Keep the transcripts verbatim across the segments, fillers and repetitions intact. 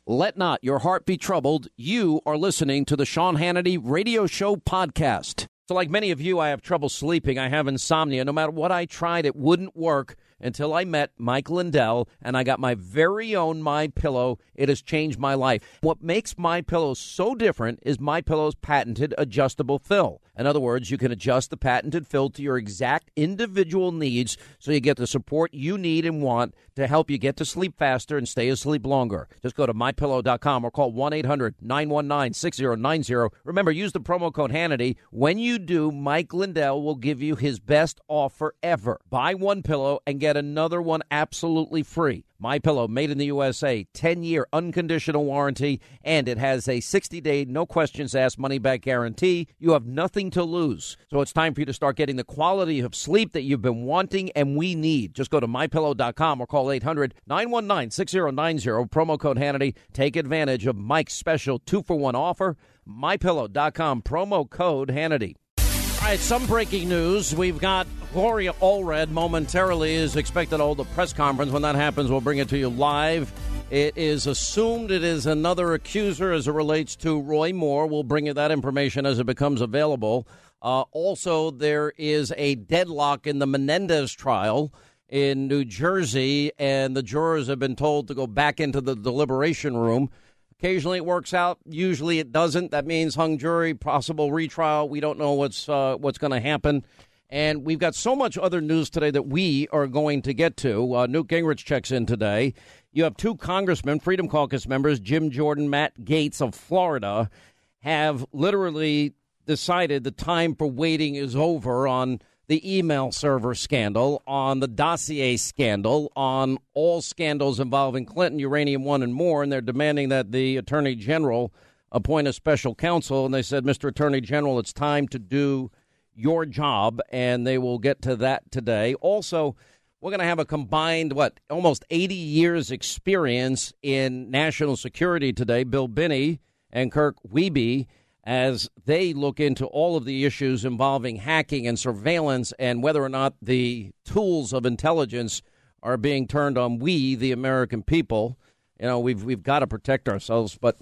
Let not your heart be troubled. You are listening to the Sean Hannity Radio Show podcast. So like many of you, I have trouble sleeping. I have insomnia. No matter what I tried, it wouldn't work until I met Mike Lindell, and I got my very own MyPillow. It has changed my life. What makes MyPillow so different is MyPillow's patented adjustable fill. In other words, you can adjust the patented fill to your exact individual needs so you get the support you need and want to help you get to sleep faster and stay asleep longer. Just go to my pillow dot com or call one eight hundred nine one nine six zero nine zero. Remember, use the promo code Hannity. When you do, Mike Lindell will give you his best offer ever. Buy one pillow and get another one absolutely free. MyPillow, made in the U S A, ten-year unconditional warranty, and it has a sixty-day, no-questions-asked money-back guarantee. You have nothing to lose. So it's time for you to start getting the quality of sleep that you've been wanting and we need. Just go to my pillow dot com or call eight hundred nine one nine six zero nine zero. Promo code Hannity. Take advantage of Mike's special two-for-one offer. my pillow dot com, promo code Hannity. All right, some breaking news. We've got Gloria Allred momentarily is expected to hold a press conference. When that happens, we'll bring it to you live. It is assumed it is another accuser as it relates to Roy Moore. We'll bring you that information as it becomes available. Uh, also, there is a deadlock in the Menendez trial in New Jersey, and the jurors have been told to go back into the deliberation room. Occasionally it works out. Usually it doesn't. That means hung jury, possible retrial. We don't know what's uh, what's going to happen. And we've got so much other news today that we are going to get to. Uh, Newt Gingrich checks in today. You have two congressmen, Freedom Caucus members, Jim Jordan, Matt Gaetz of Florida, have literally decided the time for waiting is over on the email server scandal, on the dossier scandal, on all scandals involving Clinton, Uranium One, and more, and they're demanding that the Attorney General appoint a special counsel. And they said, Mister Attorney General, it's time to do your job, and they will get to that today. Also, we're going to have a combined, what, almost eighty years experience in national security today, Bill Binney and Kirk Wiebe, as they look into all of the issues involving hacking and surveillance and whether or not the tools of intelligence are being turned on we, the American people. You know, we've we've got to protect ourselves, but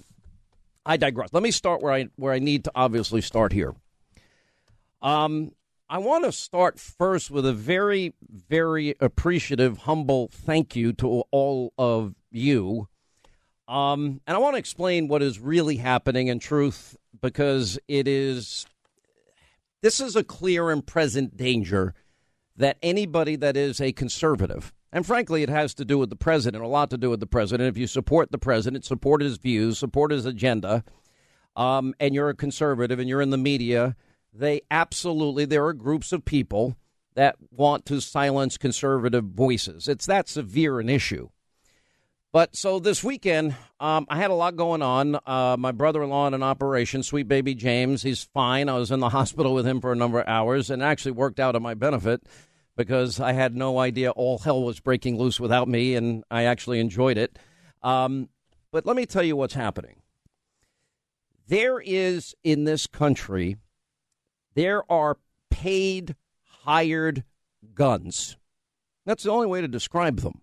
I digress. Let me start where I where I need to obviously start here. Um, I want to start first with a very, very appreciative, humble thank you to all of you. Um, and I want to explain what is really happening in truth, because it is, this is a clear and present danger that anybody that is a conservative, and frankly, it has to do with the president, a lot to do with the president. If you support the president, support his views, support his agenda, um, and you're a conservative and you're in the media, they absolutely, there are groups of people that want to silence conservative voices. It's that severe an issue. But so this weekend, um, I had a lot going on. Uh, my brother-in-law in an operation, sweet baby James, he's fine. I was in the hospital with him for a number of hours, and it actually worked out to my benefit because I had no idea all hell was breaking loose without me, and I actually enjoyed it. Um, but let me tell you what's happening. There is, in this country, there are paid, hired guns. That's the only way to describe them.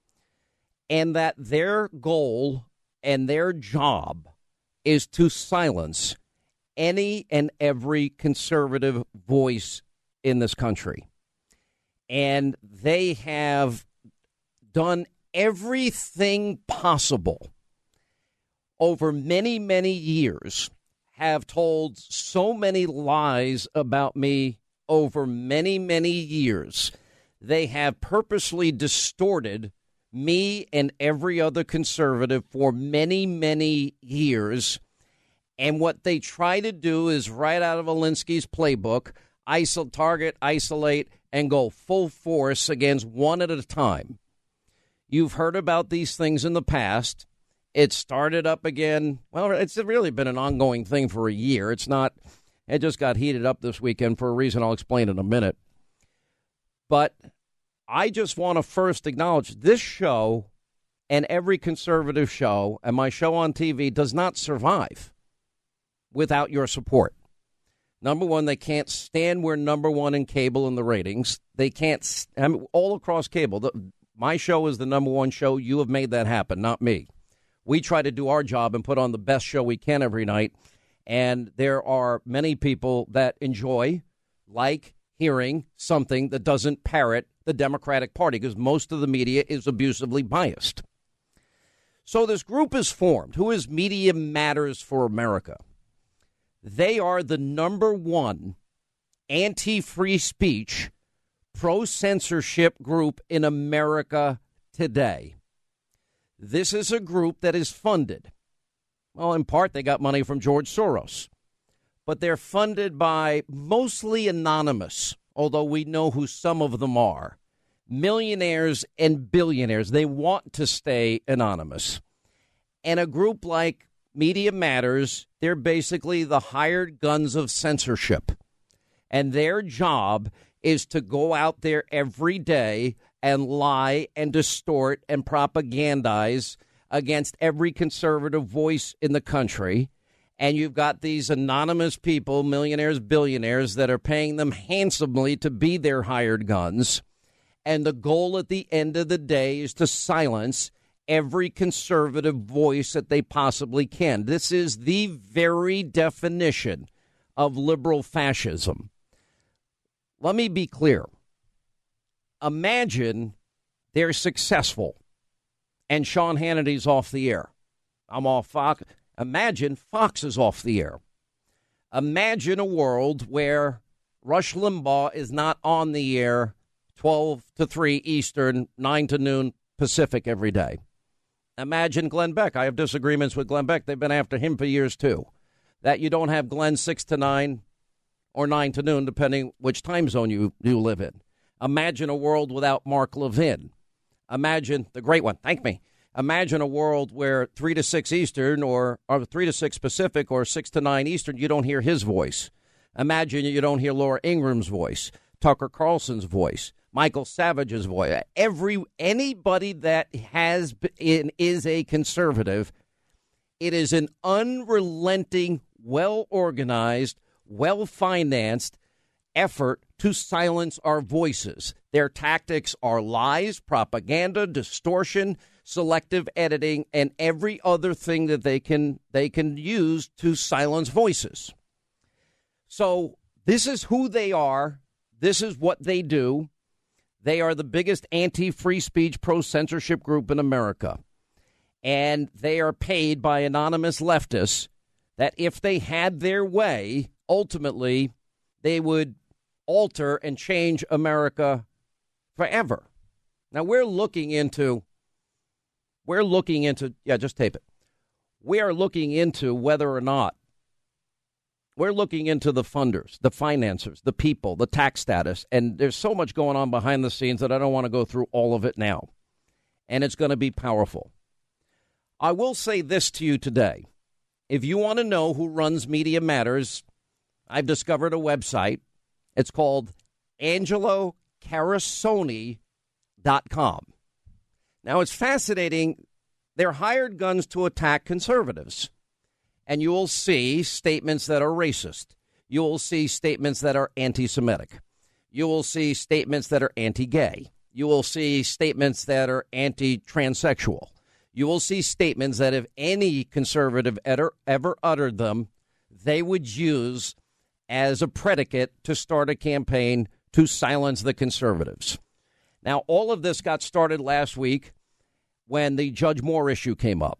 And that their goal and their job is to silence any and every conservative voice in this country. And they have done everything possible over many, many years, have told so many lies about me over many, many years. They have purposely distorted me and every other conservative for many, many years. And what they try to do is right out of Alinsky's playbook, isolate, target, isolate, and go full force against one at a time. You've heard about these things in the past. It started up again. Well, it's really been an ongoing thing for a year. It's not, it just got heated up this weekend for a reason I'll explain in a minute. But I just want to first acknowledge this show and every conservative show and my show on T V does not survive without your support. Number one, they can't stand we're number one in cable in the ratings. They can't, I mean, all across cable. The, my show is the number one show. You have made that happen, not me. We try to do our job and put on the best show we can every night. And there are many people that enjoy, like, hearing something that doesn't parrot the Democratic Party, because most of the media is abusively biased. So this group is formed. Who is Media Matters for America? They are the number one anti-free speech, pro-censorship group in America today. This is a group that is funded. Well, in part, they got money from George Soros. But they're funded by mostly anonymous, although we know who some of them are. Millionaires and billionaires. They want to stay anonymous. And a group like Media Matters, they're basically the hired guns of censorship. And their job is to go out there every day and lie and distort and propagandize against every conservative voice in the country. And you've got these anonymous people, millionaires, billionaires, that are paying them handsomely to be their hired guns. And the goal at the end of the day is to silence every conservative voice that they possibly can. This is the very definition of liberal fascism. Let me be clear. Imagine they're successful and Sean Hannity's off the air. I'm off Fox. Imagine Fox is off the air. Imagine a world where Rush Limbaugh is not on the air twelve to three Eastern, nine to noon Pacific every day. Imagine Glenn Beck. I have disagreements with Glenn Beck. They've been after him for years, too. That you don't have Glenn six to nine or nine to noon, depending which time zone you, you live in. Imagine a world without Mark Levin. Imagine the great one. Thank me. Imagine a world where three to six Eastern or, or three to six Pacific or six to nine Eastern, you don't hear his voice. Imagine you don't hear Laura Ingram's voice, Tucker Carlson's voice, Michael Savage's voice. Every anybody that has been, is a conservative, it is an unrelenting, well-organized, well-financed effort to silence our voices. Their tactics are lies, propaganda, distortion, selective editing, and every other thing that they can they can use to silence voices. So this is who they are. This is what they do. They are the biggest anti-free speech, pro-censorship group in America. And they are paid by anonymous leftists that if they had their way, ultimately, they would alter and change America forever. Now, we're looking into, we're looking into, yeah, just tape it. We are looking into whether or not, we're looking into the funders, the financiers, the people, the tax status, and there's so much going on behind the scenes that I don't want to go through all of it now. And it's going to be powerful. I will say this to you today. If you want to know who runs Media Matters, I've discovered a website. It's called Angelo Carusone dot com. Now, it's fascinating. They're hired guns to attack conservatives. And you will see statements that are racist. You will see statements that are anti-Semitic. You will see statements that are anti-gay. You will see statements that are anti-transsexual. You will see statements that if any conservative ever, ever uttered them, they would use as a predicate to start a campaign to silence the conservatives. Now, all of this got started last week when the Judge Moore issue came up.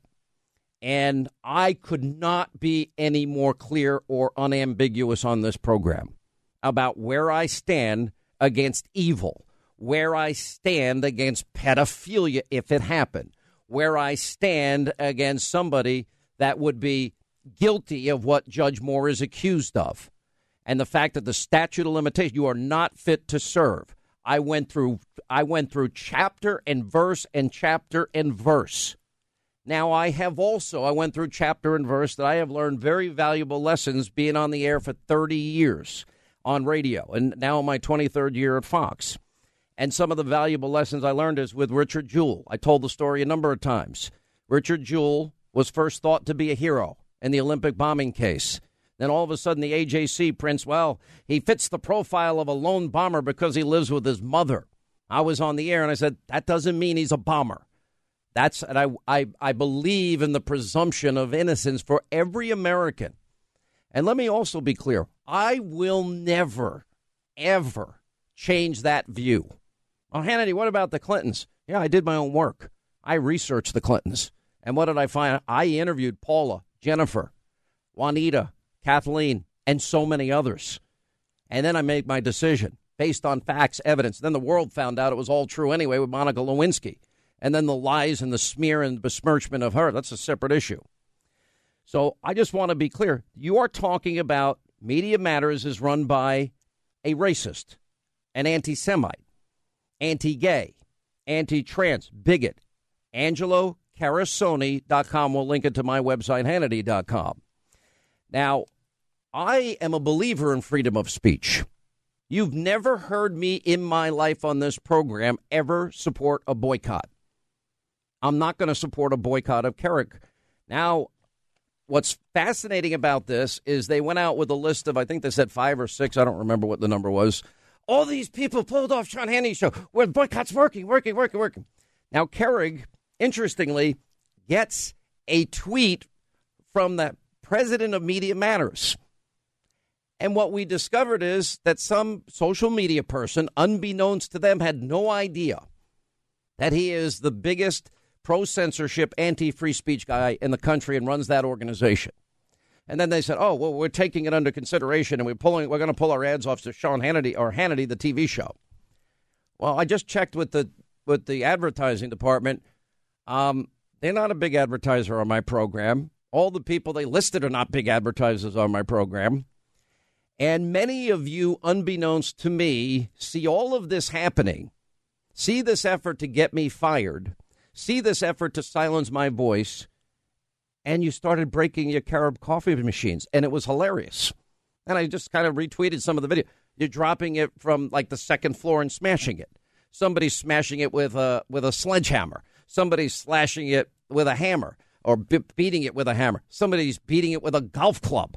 And I could not be any more clear or unambiguous on this program about where I stand against evil, where I stand against pedophilia if it happened, where I stand against somebody that would be guilty of what Judge Moore is accused of. And the fact that the statute of limitations, you are not fit to serve. I went through I went through chapter and verse and chapter and verse. Now, I have also, I went through chapter and verse that I have learned very valuable lessons being on the air for thirty years on radio, and now in my twenty-third year at Fox. And some of the valuable lessons I learned is with Richard Jewell. I told the story a number of times. Richard Jewell was first thought to be a hero in the Olympic bombing case. Then all of a sudden the A J C prints, well, he fits the profile of a lone bomber because he lives with his mother. I was on the air and I said, that doesn't mean he's a bomber. That's and I, I I believe in the presumption of innocence for every American. And let me also be clear. I will never, ever change that view. Oh, Hannity, what about the Clintons? Yeah, I did my own work. I researched the Clintons. And what did I find? I interviewed Paula, Jennifer, Juanita, Kathleen, and so many others. And then I made my decision based on facts, evidence. Then the world found out it was all true anyway with Monica Lewinsky. And then the lies and the smear and besmirchment of her. That's a separate issue. So I just want to be clear. You are talking about Media Matters is run by a racist, an anti-Semite, anti-gay, anti-trans, bigot. Angelo Carasoni dot com. We'll link it to my website, Hannity dot com. Now, I am a believer in freedom of speech. You've never heard me in my life on this program ever support a boycott. I'm not going to support a boycott of Carrick. Now, what's fascinating about this is they went out with a list of, I think they said five or six. I don't remember what the number was. All these people pulled off Sean Hannity's show where the boycott's working, working, working, working. Now, Carrick, interestingly, gets a tweet from the president of Media Matters. And what we discovered is that some social media person, unbeknownst to them, had no idea that he is the biggest pro-censorship, anti-free speech guy in the country and runs that organization. And then they said, oh, well, we're taking it under consideration and we're pulling, we're going to pull our ads off to Sean Hannity or Hannity, the T V show. Well, I just checked with the with the advertising department. Um, they're not a big advertiser on my program. All the people they listed are not big advertisers on my program. And many of you, unbeknownst to me, see all of this happening, see this effort to get me fired, see this effort to silence my voice, and you started breaking your Keurig coffee machines, and it was hilarious. And I just kind of retweeted some of the video. You're dropping it from, like, the second floor and smashing it. Somebody's smashing it with a with a sledgehammer. Somebody's slashing it with a hammer or be- beating it with a hammer. Somebody's beating it with a golf club.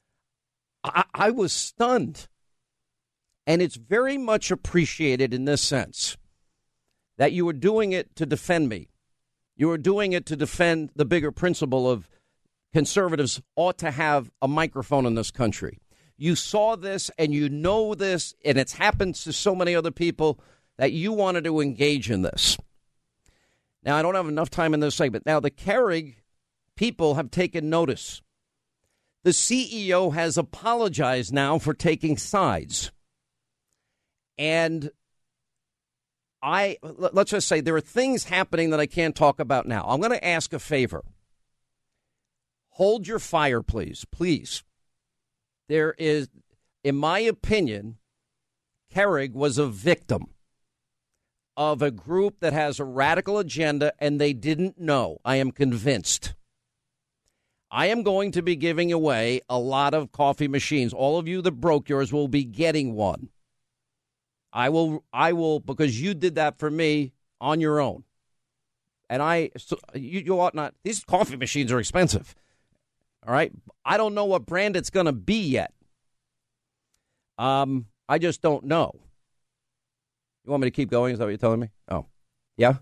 I, I was stunned. And it's very much appreciated in this sense that you were doing it to defend me. You were doing it to defend the bigger principle of conservatives ought to have a microphone in this country. You saw this and you know this, and it's happened to so many other people that you wanted to engage in this. Now, I don't have enough time in this segment. Now, the Carrick people have taken notice. The C E O has apologized now for taking sides. And I let's just say there are things happening that I can't talk about now. I'm going to ask a favor. Hold your fire, please. Please. There is, in my opinion, Carrick was a victim of a group that has a radical agenda, and they didn't know. I am convinced. I am going to be giving away a lot of coffee machines. All of you that broke yours will be getting one. I will, I will, because you did that for me on your own. And I, so you, you ought not, these coffee machines are expensive. All right. I don't know what brand it's going to be yet. Um, I just don't know. You want me to keep going? Is that what you're telling me? Oh, yeah.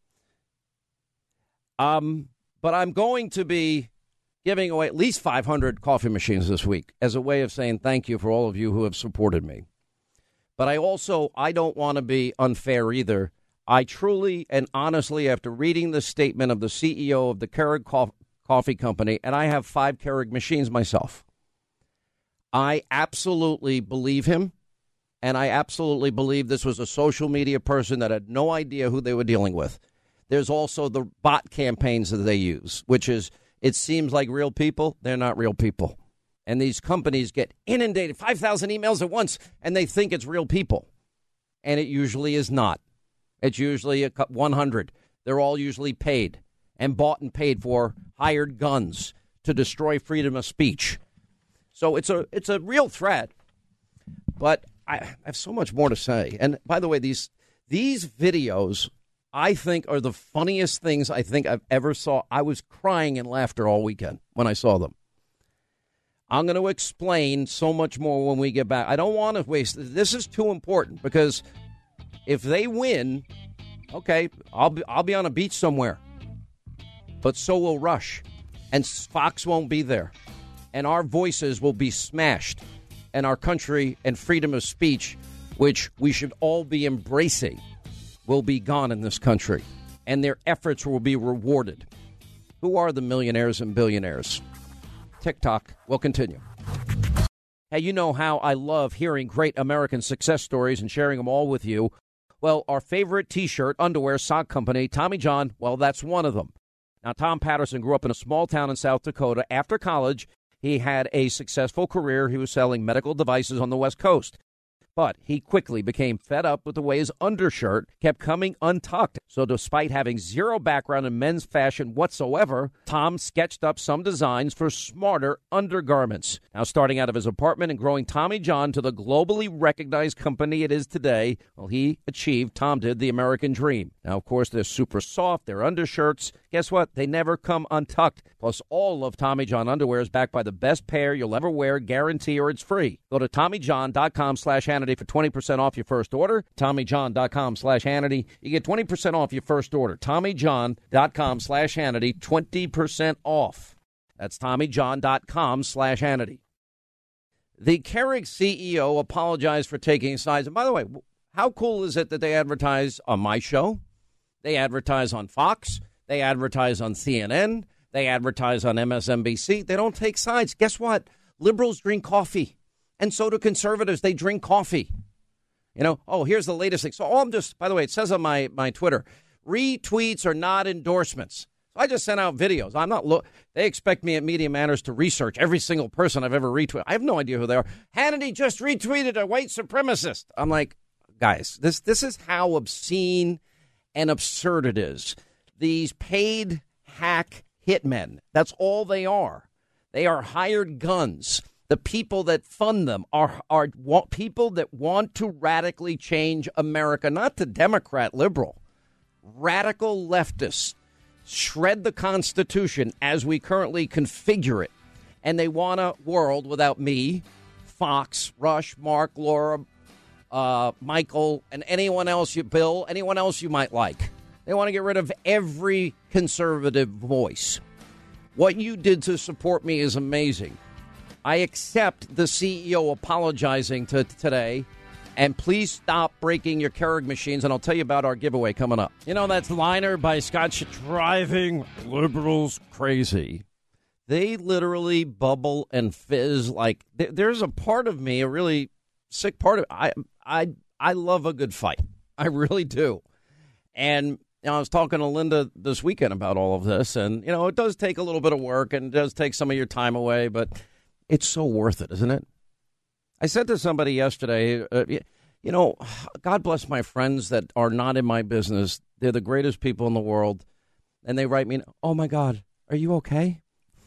Um, but I'm going to be giving away at least five hundred coffee machines this week as a way of saying thank you for all of you who have supported me. But I also, I don't want to be unfair either. I truly and honestly, after reading the statement of the C E O of the Keurig Co- Coffee Company, and I have five Keurig machines myself, I absolutely believe him. And I absolutely believe this was a social media person that had no idea who they were dealing with. There's also the bot campaigns that they use, which is, it seems like real people. They're not real people. And these companies get inundated, five thousand emails at once, and they think it's real people. And it usually is not. It's usually a one hundred. They're all usually paid and bought and paid for, hired guns to destroy freedom of speech. So it's a it's a real threat. But I have so much more to say. And by the way, these these videos, I think, are the funniest things I think I've ever saw. I was crying in laughter all weekend when I saw them. I'm going to explain so much more when we get back. I don't want to waste. This is too important because if they win, okay, I'll be, I'll be on a beach somewhere but so will Rush. And Fox won't be there. And our voices will be smashed. And our country and freedom of speech, which we should all be embracing, will be gone in this country. And their efforts will be rewarded. Who are the millionaires and billionaires? TikTok will continue. Hey, you know how I love hearing great American success stories and sharing them all with you. Well, our favorite T-shirt, underwear, sock company, Tommy John, well, that's one of them. Now, Tom Patterson grew up in a small town in South Dakota. After college, he had a successful career. He was selling medical devices on the West Coast. But he quickly became fed up with the way his undershirt kept coming untucked. So despite having zero background in men's fashion whatsoever, Tom sketched up some designs for smarter undergarments. Now, starting out of his apartment and growing Tommy John to the globally recognized company it is today, well, he achieved, Tom did, the American dream. Now, of course, they're super soft. They're undershirts. Guess what? They never come untucked. Plus, all of Tommy John underwear is backed by the best pair you'll ever wear, guarantee, or it's free. Go to TommyJohn.com slash Hannity for twenty percent off your first order. TommyJohn.com slash Hannity. You get twenty percent off your first order. TommyJohn.com slash Hannity. twenty percent off. That's TommyJohn.com slash Hannity. The Keurig C E O apologized for taking sides. And by the way, how cool is it that they advertise on my show? They advertise on Fox. They advertise on C N N. They advertise on M S N B C. They don't take sides. Guess what? Liberals drink coffee. And so do conservatives. They drink coffee. You know, oh, here's the latest thing. So all I'm just, by the way, it says on my, my Twitter, retweets are not endorsements. So I just sent out videos. I'm not, lo- they expect me at Media Matters to research every single person I've ever retweeted. I have no idea who they are. Hannity just retweeted a white supremacist. I'm like, guys, this this is how obscene and absurd it is. These paid hack hitmen, that's all they are. They are hired guns. The people that fund them are, are want, people that want to radically change America, not the Democrat liberal, radical leftists, shred the Constitution as we currently configure it. And they want a world without me, Fox, Rush, Mark, Laura, uh, Michael, and anyone else, you, Bill, anyone else you might like. They want to get rid of every conservative voice. What you did to support me is amazing. I accept the C E O apologizing to today, and please stop breaking your Keurig machines, and I'll tell you about our giveaway coming up. You know, that's Liner by Scotch driving liberals crazy. They literally bubble and fizz like th- there's a part of me, a really sick part of I I I love a good fight. I really do. And you know, I was talking to Linda this weekend about all of this, and you know, it does take a little bit of work and it does take some of your time away, but it's so worth it, isn't it? I said to somebody yesterday, uh, you know, God bless my friends that are not in my business. They're the greatest people in the world. And they write me, oh, my God, are you okay?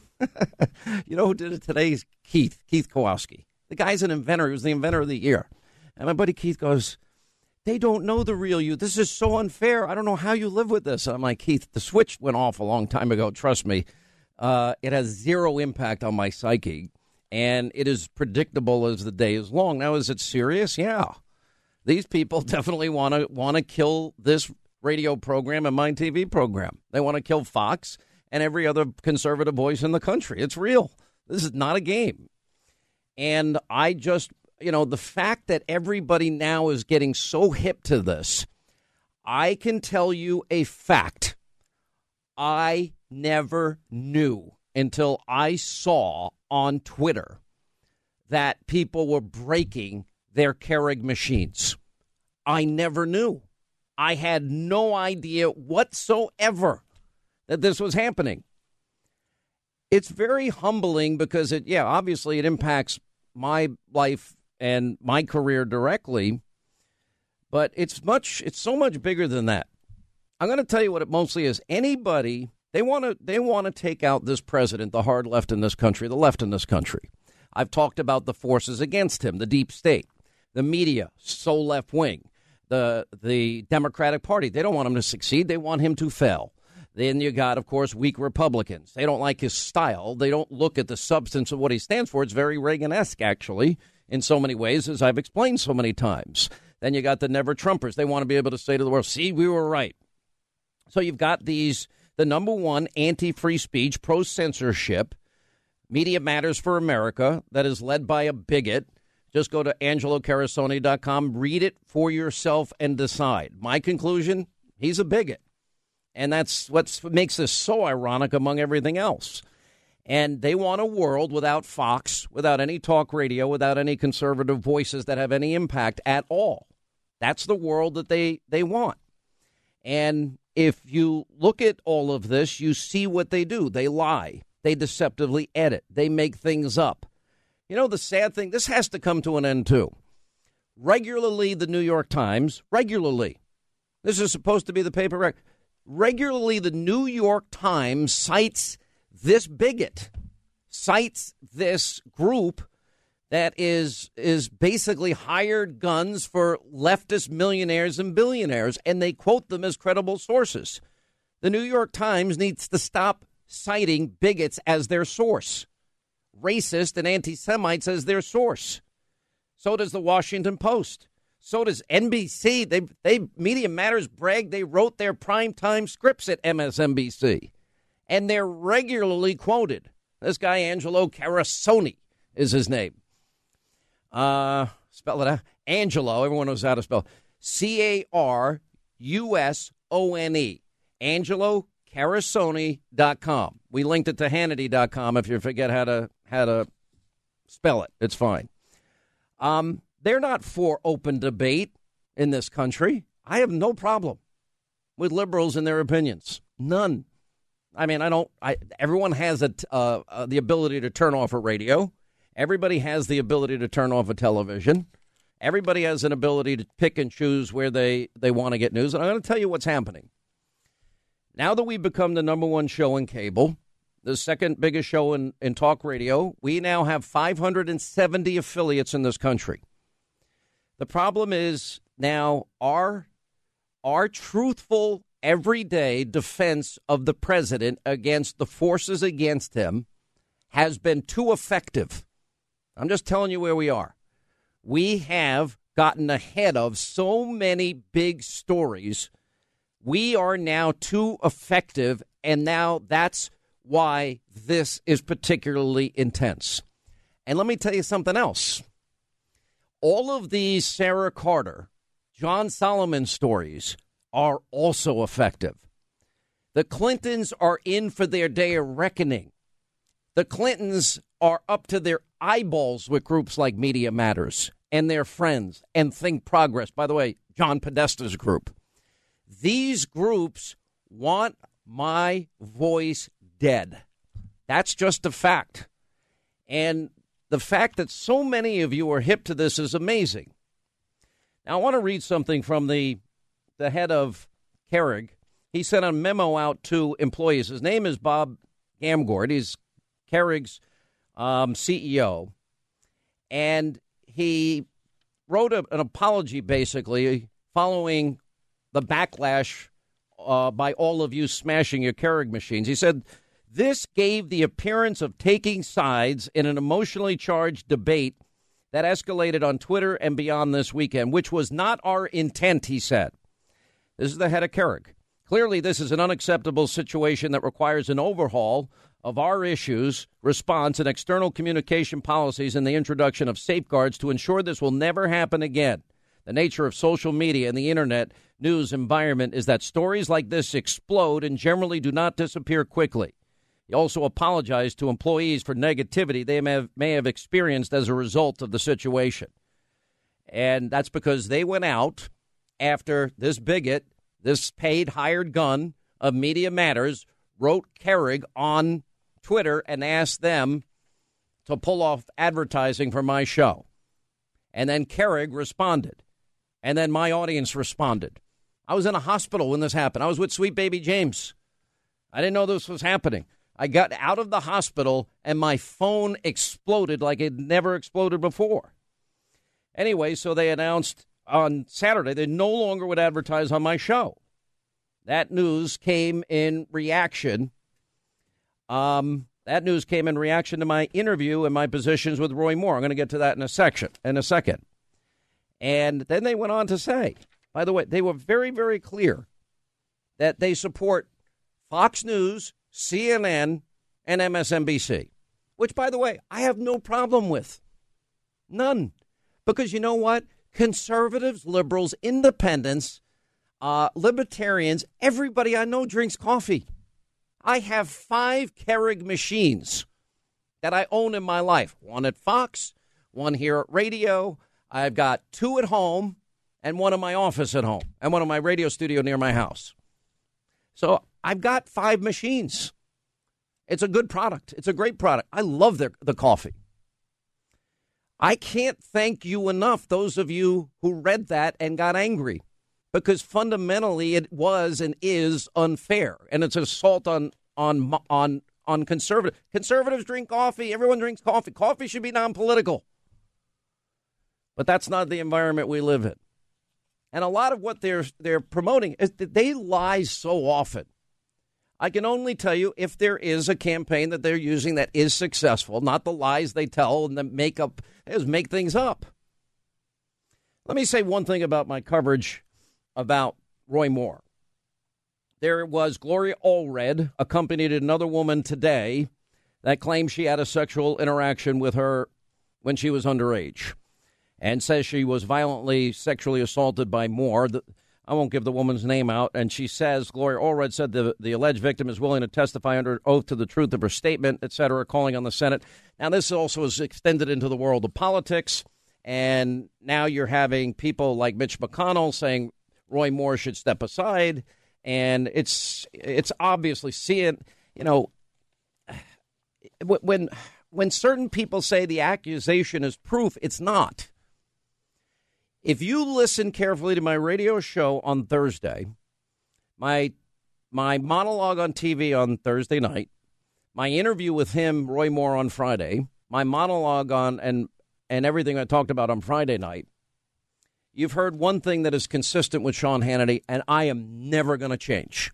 You know who did it today? Is Keith, Keith Kowalski. The guy's an inventor. He was the inventor of the year. And my buddy Keith goes, they don't know the real you. This is so unfair. I don't know how you live with this. And I'm like, Keith, the switch went off a long time ago. Trust me. Uh, it has zero impact on my psyche. And it is predictable as the day is long. Now, is it serious? Yeah. These people definitely want to want to kill this radio program and my T V program. They want to kill Fox and every other conservative voice in the country. It's real. This is not a game. And I just, you know, the fact that everybody now is getting so hip to this, I can tell you a fact. I never knew until I saw on Twitter that people were breaking their Keurig machines. I never knew. I had no idea whatsoever that this was happening. It's very humbling because it, yeah, obviously it impacts my life and my career directly, but it's much, it's so much bigger than that. I'm going to tell you what it mostly is. Anybody, they want to, they want to take out this president, the hard left in this country, the left in this country. I've talked about the forces against him, the deep state, the media, so left wing, the the Democratic Party. They don't want him to succeed. They want him to fail. Then you got, of course, weak Republicans. They don't like his style. They don't look at the substance of what he stands for. It's very Reagan-esque, actually, in so many ways, as I've explained so many times. Then you got the never Trumpers. They want to be able to say to the world, see, we were right. So you've got these the number one anti-free speech, pro-censorship, Media Matters for America, that is led by a bigot. Just go to Angelo Carasone dot com, read it for yourself, and decide. My conclusion, he's a bigot. And that's what makes this so ironic among everything else. And they want a world without Fox, without any talk radio, without any conservative voices that have any impact at all. That's the world that they, they want. And if you look at all of this, you see what they do. They lie. They deceptively edit. They make things up. You know, the sad thing, this has to come to an end, too. Regularly, the New York Times, regularly, this is supposed to be the paper record, regularly, the New York Times cites this bigot, cites this group that is is basically hired guns for leftist millionaires and billionaires, and they quote them as credible sources. The New York Times needs to stop citing bigots as their source, racist and anti-Semites as their source. So does the Washington Post. So does N B C. They, they Media Matters brag they wrote their primetime scripts at M S N B C, and they're regularly quoted. This guy, Angelo Carasone, is his name. Uh, spell it out. Angelo, everyone knows how to spell. C A R U S O N E. Angelo Carasone dot com. We linked it to Hannity dot com if you forget how to how to spell it. It's fine. Um, they're not for open debate in this country. I have no problem with liberals and their opinions. None. I mean, I don't. I everyone has a, uh, uh, the ability to turn off a radio. Everybody has the ability to turn off a television. Everybody has an ability to pick and choose where they, they want to get news. And I'm going to tell you what's happening. Now that we've become the number one show in cable, the second biggest show in, in talk radio, we now have five hundred seventy affiliates in this country. The problem is now our, our truthful, everyday defense of the president against the forces against him has been too effective. I'm just telling you where we are. We have gotten ahead of so many big stories. We are now too effective, and now that's why this is particularly intense. And let me tell you something else. All of these Sarah Carter, John Solomon stories are also effective. The Clintons are in for their day of reckoning. The Clintons are up to their eyeballs with groups like Media Matters and their friends and Think Progress. By the way, John Podesta's group. These groups want my voice dead. That's just a fact. And the fact that so many of you are hip to this is amazing. Now, I want to read something from the, the head of Kerrig. He sent a memo out to employees. His name is Bob Gamgord. He's Kerrig's um, C E O. And he wrote a, an apology, basically, following the backlash uh, by all of you smashing your Kerrig machines. He said, this gave the appearance of taking sides in an emotionally charged debate that escalated on Twitter and beyond this weekend, which was not our intent, he said. This is the head of Kerrig. Clearly, this is an unacceptable situation that requires an overhaul of our issues, response, and external communication policies and the introduction of safeguards to ensure this will never happen again. The nature of social media and the internet news environment is that stories like this explode and generally do not disappear quickly. He also apologized to employees for negativity they may have, may have experienced as a result of the situation. And that's because they went out after this bigot, this paid hired gun of Media Matters, wrote Kerrig on Twitter and asked them to pull off advertising for my show. And then Kerrig responded. And then my audience responded. I was in a hospital when this happened. I was with sweet baby James. I didn't know this was happening. I got out of the hospital and my phone exploded like it never exploded before. Anyway, so they announced on Saturday they no longer would advertise on my show. That news came in reaction. Um, that news came in reaction to my interview and my positions with Roy Moore. I'm going to get to that in a section, in a second. And then they went on to say, by the way, they were very, very clear that they support Fox News, C N N, and M S N B C, which, by the way, I have no problem with. None. Because you know what? Conservatives, liberals, independents, uh, libertarians, everybody I know drinks coffee. I have five Keurig machines that I own in my life. One at Fox, one here at radio. I've got two at home and one in my office at home and one in my radio studio near my house. So I've got five machines. It's a good product. It's a great product. I love their, the coffee. I can't thank you enough, those of you who read that and got angry, because fundamentally it was and is unfair, and it's an assault on on on on conservatives. Conservatives drink coffee. Everyone drinks coffee. Coffee should be non-political. But that's not the environment we live in. And a lot of what they're they're promoting is that they lie so often. I can only tell you if there is a campaign that they're using that is successful, not the lies they tell and the make up is make things up. Let me say one thing about my coverage about Roy Moore. There was Gloria Allred accompanied another woman today that claimed she had a sexual interaction with her when she was underage and says she was violently sexually assaulted by Moore. The, I won't give the woman's name out. And she says, Gloria Allred said the, the alleged victim is willing to testify under oath to the truth of her statement, et cetera, calling on the Senate. Now, this also is extended into the world of politics. And now you're having people like Mitch McConnell saying Roy Moore should step aside. And it's it's obviously seeing, you know, when when certain people say the accusation is proof, it's not. If you listen carefully to my radio show on Thursday, my my monologue on T V on Thursday night, my interview with him, Roy Moore, on Friday, my monologue on and and everything I talked about on Friday night, you've heard one thing that is consistent with Sean Hannity, and I am never going to change.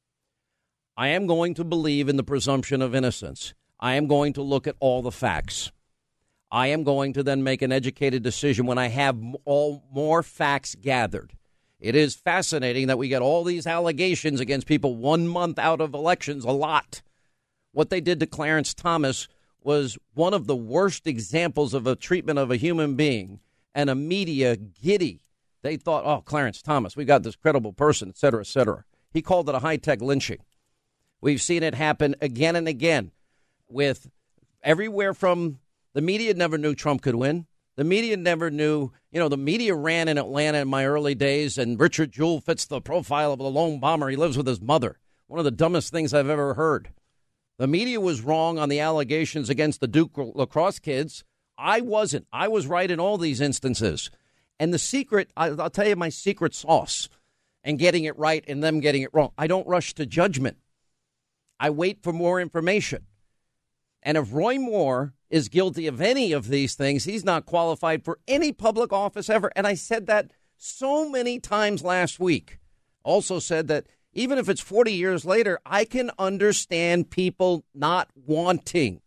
I am going to believe in the presumption of innocence. I am going to look at all the facts. I am going to then make an educated decision when I have all more facts gathered. It is fascinating that we get all these allegations against people one month out of elections, a lot. What they did to Clarence Thomas was one of the worst examples of a treatment of a human being, and a media giddy. They thought, oh, Clarence Thomas, we got this credible person, et cetera, et cetera. He called it a high-tech lynching. We've seen it happen again and again with everywhere from the media never knew Trump could win. The media never knew, you know, the media ran in Atlanta in my early days, and Richard Jewell fits the profile of a lone bomber. He lives with his mother. One of the dumbest things I've ever heard. The media was wrong on the allegations against the Duke lacrosse kids. I wasn't. I was right in all these instances. And the secret, I'll tell you my secret sauce and getting it right and them getting it wrong. I don't rush to judgment. I wait for more information. And if Roy Moore is guilty of any of these things, he's not qualified for any public office ever. And I said that so many times last week. Also said that even if it's forty years later, I can understand people not wanting,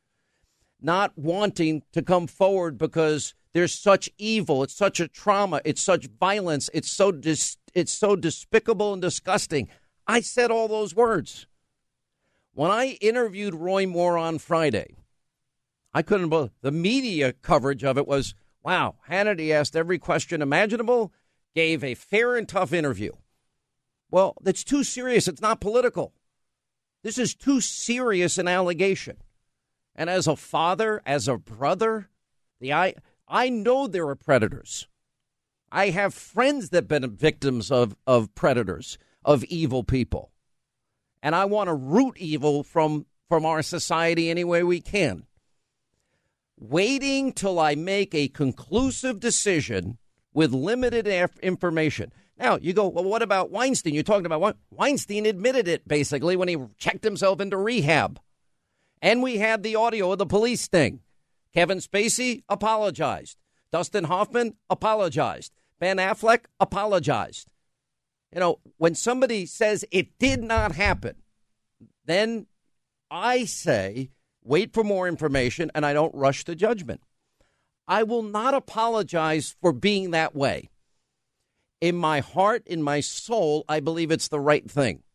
not wanting to come forward because there's such evil. It's such a trauma. It's such violence. It's so dis- it's so despicable and disgusting. I said all those words. When I interviewed Roy Moore on Friday, I couldn't believe the media coverage of it was, wow, Hannity asked every question imaginable, gave a fair and tough interview. Well, that's too serious. It's not political. This is too serious an allegation. And as a father, as a brother, the I I know there are predators. I have friends that have been victims of, of predators, of evil people. And I want to root evil from, from our society any way we can. Waiting till I make a conclusive decision with limited information. Now, you go, well, what about Weinstein? You're talking about what? Weinstein admitted it, basically, when he checked himself into rehab. And we had the audio of the police sting. Kevin Spacey apologized. Dustin Hoffman apologized. Ben Affleck apologized. You know, when somebody says it did not happen, then I say, wait for more information, and I don't rush to judgment. I will not apologize for being that way. In my heart, in my soul, I believe it's the right thing.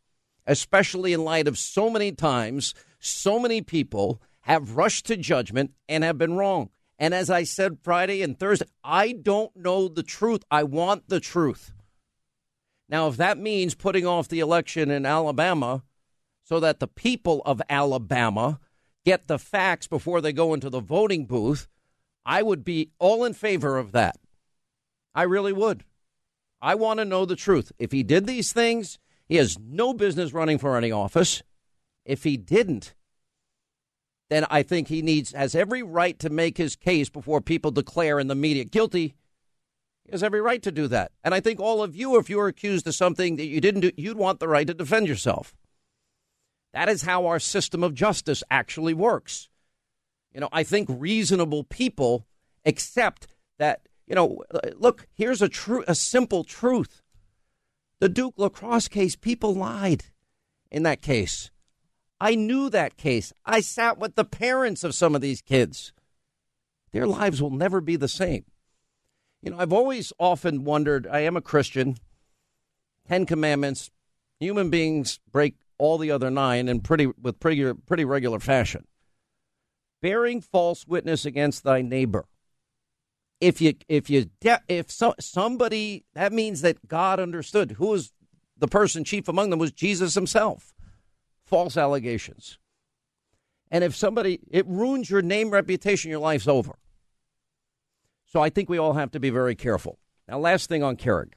especially in light of so many times, so many people have rushed to judgment and have been wrong. And as I said Friday and Thursday, I don't know the truth. I want the truth. Now, if that means putting off the election in Alabama so that the people of Alabama get the facts before they go into the voting booth, I would be all in favor of that. I really would. I want to know the truth. If he did these things, he has no business running for any office. If he didn't, then I think he needs has every right to make his case before people declare in the media guilty. He has every right to do that. And I think all of you, if you were accused of something that you didn't do, you'd want the right to defend yourself. That is how our system of justice actually works. You know, I think reasonable people accept that, you know, look, here's a true, a simple truth. The Duke Lacrosse case, people lied in that case. I knew that case. I sat with the parents of some of these kids. Their lives will never be the same. You know, I've always often wondered, I am a Christian, Ten Commandments, human beings break all the other nine in pretty with pretty, pretty regular fashion. Bearing false witness against thy neighbor. If you if you if so, somebody, that means that God understood. Who was the person chief among them was Jesus himself. False allegations. And if somebody, it ruins your name, reputation, your life's over. So I think we all have to be very careful. Now, last thing on Kerrig.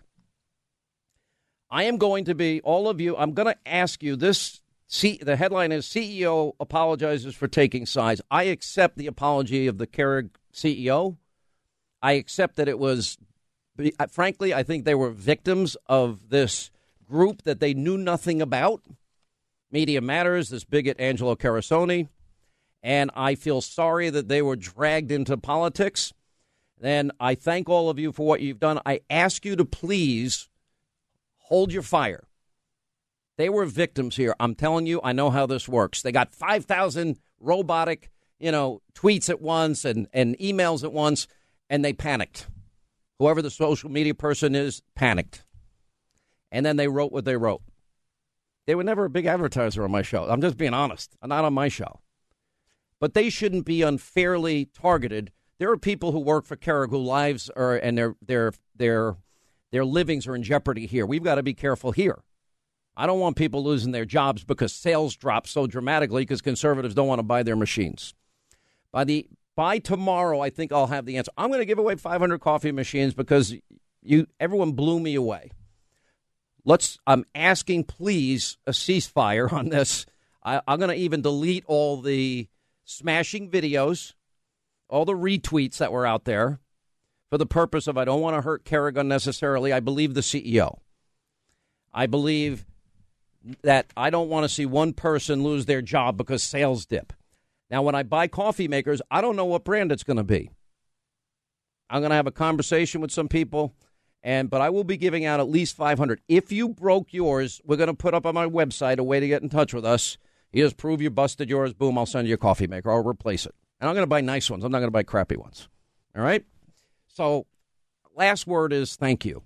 I am going to be, all of you, I'm going to ask you this. See, the headline is C E O apologizes for taking sides. I accept the apology of the Kerrig C E O. I accept that it was, frankly, I think they were victims of this group that they knew nothing about. Media Matters, this bigot Angelo Carasone. And I feel sorry that they were dragged into politics. Then I thank all of you for what you've done. I ask you to please hold your fire. They were victims here. I'm telling you, I know how this works. They got five thousand robotic, you know, tweets at once and, and emails at once, and they panicked. Whoever the social media person is panicked. And then they wrote what they wrote. They were never a big advertiser on my show. I'm just being honest. Not on my show. But they shouldn't be unfairly targeted. There are people who work for Kerrig whose lives are and their their their their livings are in jeopardy here. We've got to be careful here. I don't want people losing their jobs because sales drop so dramatically because conservatives don't want to buy their machines. By the by tomorrow, I think I'll have the answer. I'm going to give away five hundred coffee machines because you everyone blew me away. Let's. I'm asking, please, a ceasefire on this. I, I'm going to even delete all the smashing videos, all the retweets that were out there for the purpose of I don't want to hurt Kerrig unnecessarily. I believe the C E O. I believe that I don't want to see one person lose their job because sales dip. Now, when I buy coffee makers, I don't know what brand it's going to be. I'm going to have a conversation with some people, and but I will be giving out at least five hundred. If you broke yours, we're going to put up on my website a way to get in touch with us. You just prove you busted yours. Boom, I'll send you a coffee maker. I'll replace it. And I'm going to buy nice ones. I'm not going to buy crappy ones. All right? So last word is thank you.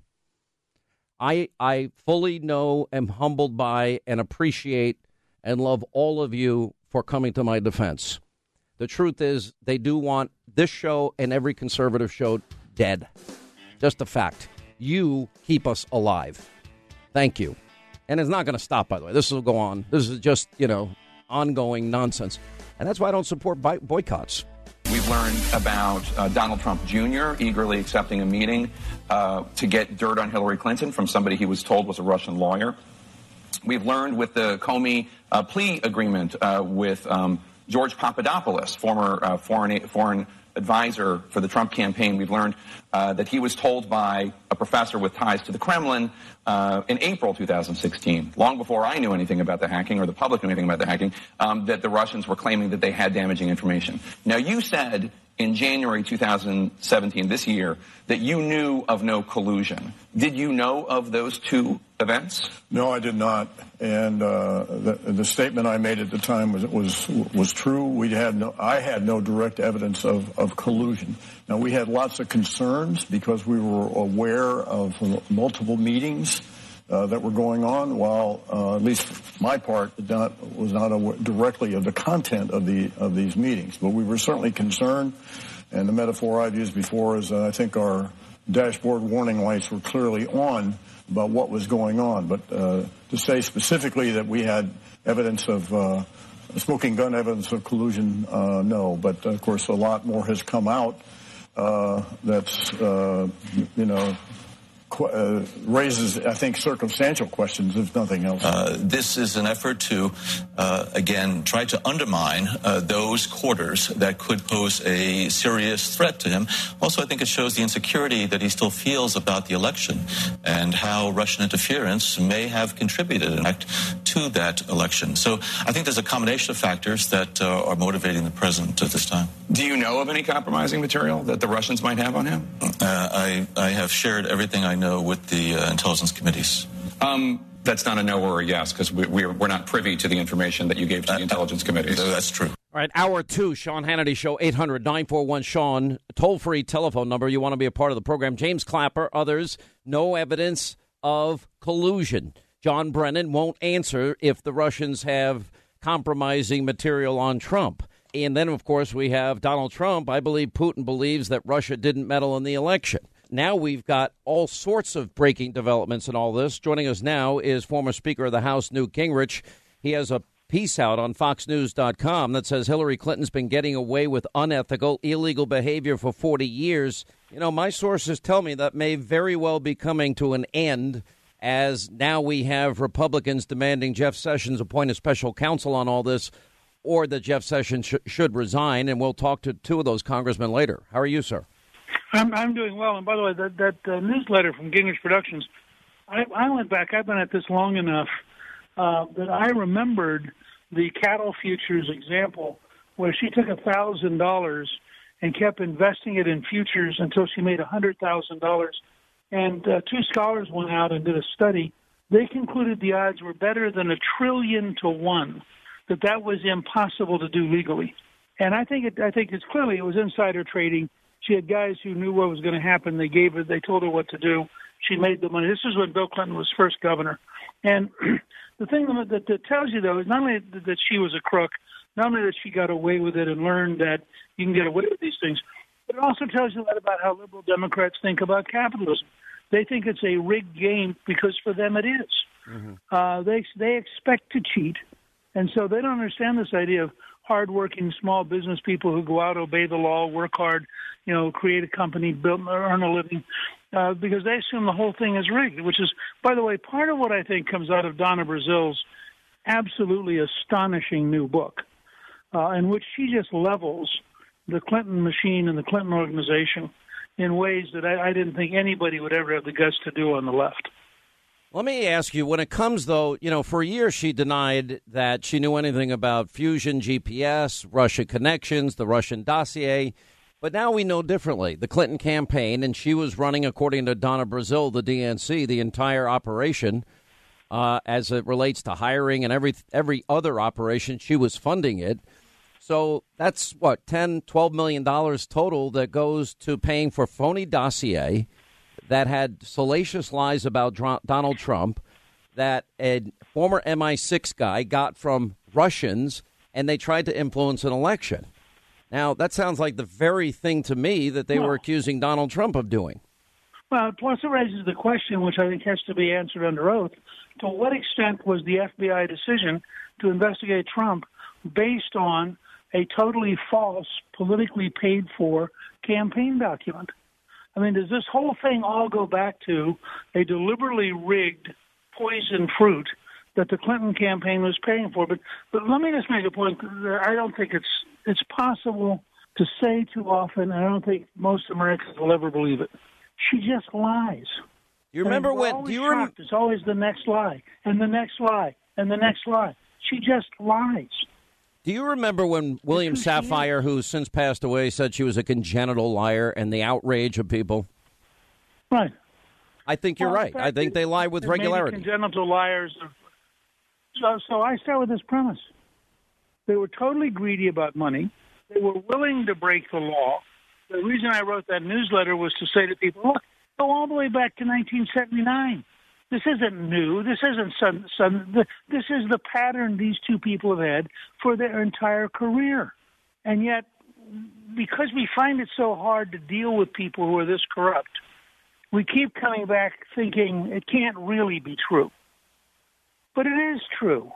I I fully know, am humbled by, and appreciate and love all of you for coming to my defense. The truth is they do want this show and every conservative show dead. Just a fact. You keep us alive. Thank you. And it's not going to stop, by the way. This will go on. This is just, you know, ongoing nonsense. And that's why I don't support boy- boycotts. We've learned about uh, Donald Trump Junior eagerly accepting a meeting uh, to get dirt on Hillary Clinton from somebody he was told was a Russian lawyer. We've learned with the Comey uh, plea agreement uh, with um, George Papadopoulos, former uh, foreign foreign advisor for the Trump campaign, we've learned uh, that he was told by a professor with ties to the Kremlin uh, in April two thousand sixteen, long before I knew anything about the hacking or the public knew anything about the hacking, um, that the Russians were claiming that they had damaging information. Now, you said in January two thousand seventeen, this year, that you knew of no collusion. Did you know of those two events? No, I did not. And uh, the, the statement I made at the time was was was true. We had no, I had no direct evidence of, of collusion. Now, we had lots of concerns because we were aware of multiple meetings uh, that were going on, while uh, at least my part not, was not aware directly of the content of the of these meetings. But we were certainly concerned, and the metaphor I've used before is uh, I think our dashboard warning lights were clearly on about what was going on. But uh, to say specifically that we had evidence of uh, smoking gun evidence of collusion, uh, no. But, of course, a lot more has come out uh, that's, uh, you know, qu- uh, raises, I think, circumstantial questions, if nothing else. Uh, this is an effort to, uh, again, try to undermine uh, those quarters that could pose a serious threat to him. Also, I think it shows the insecurity that he still feels about the election and how Russian interference may have contributed, in fact, to that election. So I think there's a combination of factors that uh, are motivating the president at this time. Do you know of any compromising material that the Russians might have on him? Uh, I, I have shared everything I know with the uh, intelligence committees. Um, that's not a no or a yes, because we, we're, we're not privy to the information that you gave to the uh, intelligence committees. Uh, that's true. All right, hour two, Sean Hannity Show, eight hundred nine four one Sean, toll-free telephone number. You want to be a part of the program. James Clapper, others, no evidence of collusion. John Brennan won't answer if the Russians have compromising material on Trump. And then, of course, we have Donald Trump. I believe Putin believes that Russia didn't meddle in the election. Now we've got all sorts of breaking developments in all this. Joining us now is former Speaker of the House, Newt Gingrich. He has a piece out on fox news dot com that says Hillary Clinton's been getting away with unethical, illegal behavior for forty years. You know, my sources tell me that may very well be coming to an end, as now we have Republicans demanding Jeff Sessions appoint a special counsel on all this, or that Jeff Sessions sh- should resign. And we'll talk to two of those congressmen later. How are you, sir? I'm, I'm doing well. And by the way, that, that uh, newsletter from Gingrich Productions, I, I went back. I've been at this long enough uh, that I remembered the cattle futures example where she took one thousand dollars and kept investing it in futures until she made one hundred thousand dollars. And uh, two scholars went out and did a study. They concluded the odds were better than a trillion to one, that that was impossible to do legally. And I think it, I think it's clearly it was insider trading. She had guys who knew what was going to happen. They gave her, they told her what to do. She made the money. This is when Bill Clinton was first governor. And the thing that, that tells you, though, is not only that she was a crook, not only that she got away with it and learned that you can get away with these things, but it also tells you a lot about how liberal Democrats think about capitalism. They think it's a rigged game because for them it is. Mm-hmm. Uh, they they expect to cheat, and so they don't understand this idea of hardworking small business people who go out, obey the law, work hard, you know, create a company, build, earn a living, uh, because they assume the whole thing is rigged, which is, by the way, part of what I think comes out of Donna Brazil's absolutely astonishing new book, uh, in which she just levels the Clinton machine and the Clinton organization in ways that I, I didn't think anybody would ever have the guts to do on the left. Let me ask you, when it comes, though, you know, for years she denied that she knew anything about fusion, G P S, Russia connections, the Russian dossier. But now we know differently. The Clinton campaign, and she was running, according to Donna Brazil, the D N C, the entire operation uh, as it relates to hiring and every every other operation. She was funding it. So that's, what, ten, twelve million dollars total that goes to paying for phony dossier that had salacious lies about Dr- Donald Trump that a former M I six guy got from Russians, and they tried to influence an election. Now, that sounds like the very thing to me that they well, were accusing Donald Trump of doing. Well, plus it raises the question, which I think has to be answered under oath, to what extent was the F B I decision to investigate Trump based on a totally false, politically paid-for campaign document? I mean, does this whole thing all go back to a deliberately rigged poison fruit that the Clinton campaign was paying for? But but let me just make a point. I don't think it's it's possible to say too often, and I don't think most Americans will ever believe it. She just lies. You remember when? Do you rem- It's always the next lie, and the next lie, and the next lie. She just lies. Do you remember when William Safire, who's since passed away, said she was a congenital liar and the outrage of people? Right. I think you're well, right. I think they lie with regularity. Congenital liars. So, so I start with this premise. They were totally greedy about money. They were willing to break the law. The reason I wrote that newsletter was to say to people, look, go all the way back to nineteen seventy-nine. This isn't new. This isn't some, some, this is the pattern these two people have had for their entire career. And yet, because we find it so hard to deal with people who are this corrupt, we keep coming back thinking it can't really be true. But it is true.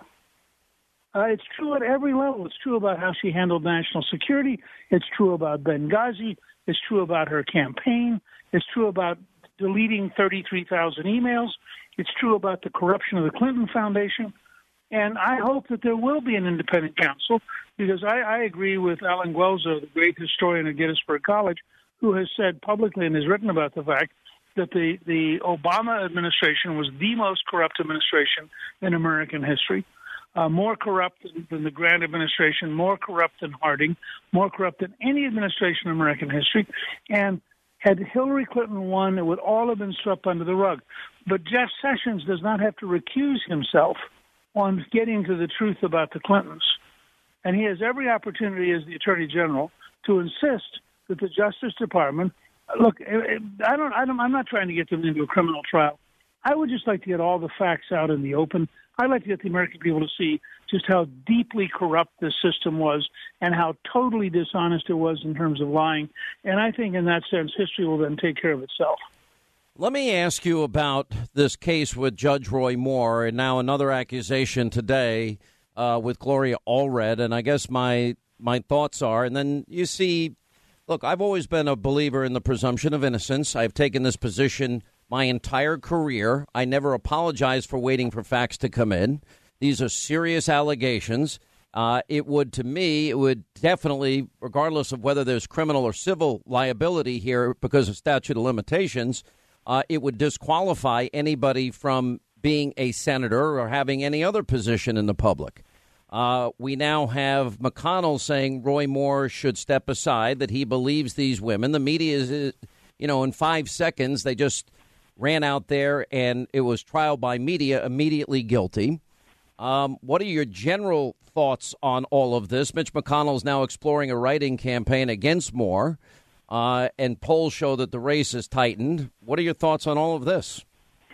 Uh, it's true at every level. It's true about how she handled national security. It's true about Benghazi. It's true about her campaign. It's true about deleting thirty-three thousand emails. It's true about the corruption of the Clinton Foundation. And I hope that there will be an independent counsel, because I, I agree with Alan Guelzo, the great historian at Gettysburg College, who has said publicly and has written about the fact that the, the Obama administration was the most corrupt administration in American history, uh, more corrupt than the Grant administration, more corrupt than Harding, more corrupt than any administration in American history. And had Hillary Clinton won, it would all have been swept under the rug. But Jeff Sessions does not have to recuse himself on getting to the truth about the Clintons. And he has every opportunity as the Attorney General to insist that the Justice Department, look, I don't, I don't, I'm not trying to get them into a criminal trial. I would just like to get all the facts out in the open. I'd like to get the American people to see just how deeply corrupt this system was and how totally dishonest it was in terms of lying. And I think in that sense, history will then take care of itself. Let me ask you about this case with Judge Roy Moore, and now another accusation today uh, with Gloria Allred. And I guess my my thoughts are, and then you see, look, I've always been a believer in the presumption of innocence. I've taken this position my entire career. I never apologize for waiting for facts to come in. These are serious allegations. Uh, it would, to me, it would definitely, regardless of whether there's criminal or civil liability here because of statute of limitations, Uh, it would disqualify anybody from being a senator or having any other position in the public. Uh, we now have McConnell saying Roy Moore should step aside, that he believes these women. The media is, you know, in five seconds, they just ran out there and it was trial by media, immediately guilty. Um, what are your general thoughts on all of this? Mitch McConnell is now exploring a write-in campaign against Moore. Uh, and polls show that the race is tightened. What are your thoughts on all of this?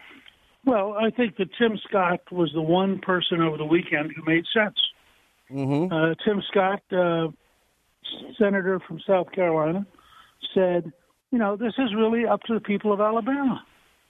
Well, I think that Tim Scott was the one person over the weekend who made sense. Mm-hmm. Uh, Tim Scott, uh, senator from South Carolina, said, you know, this is really up to the people of Alabama.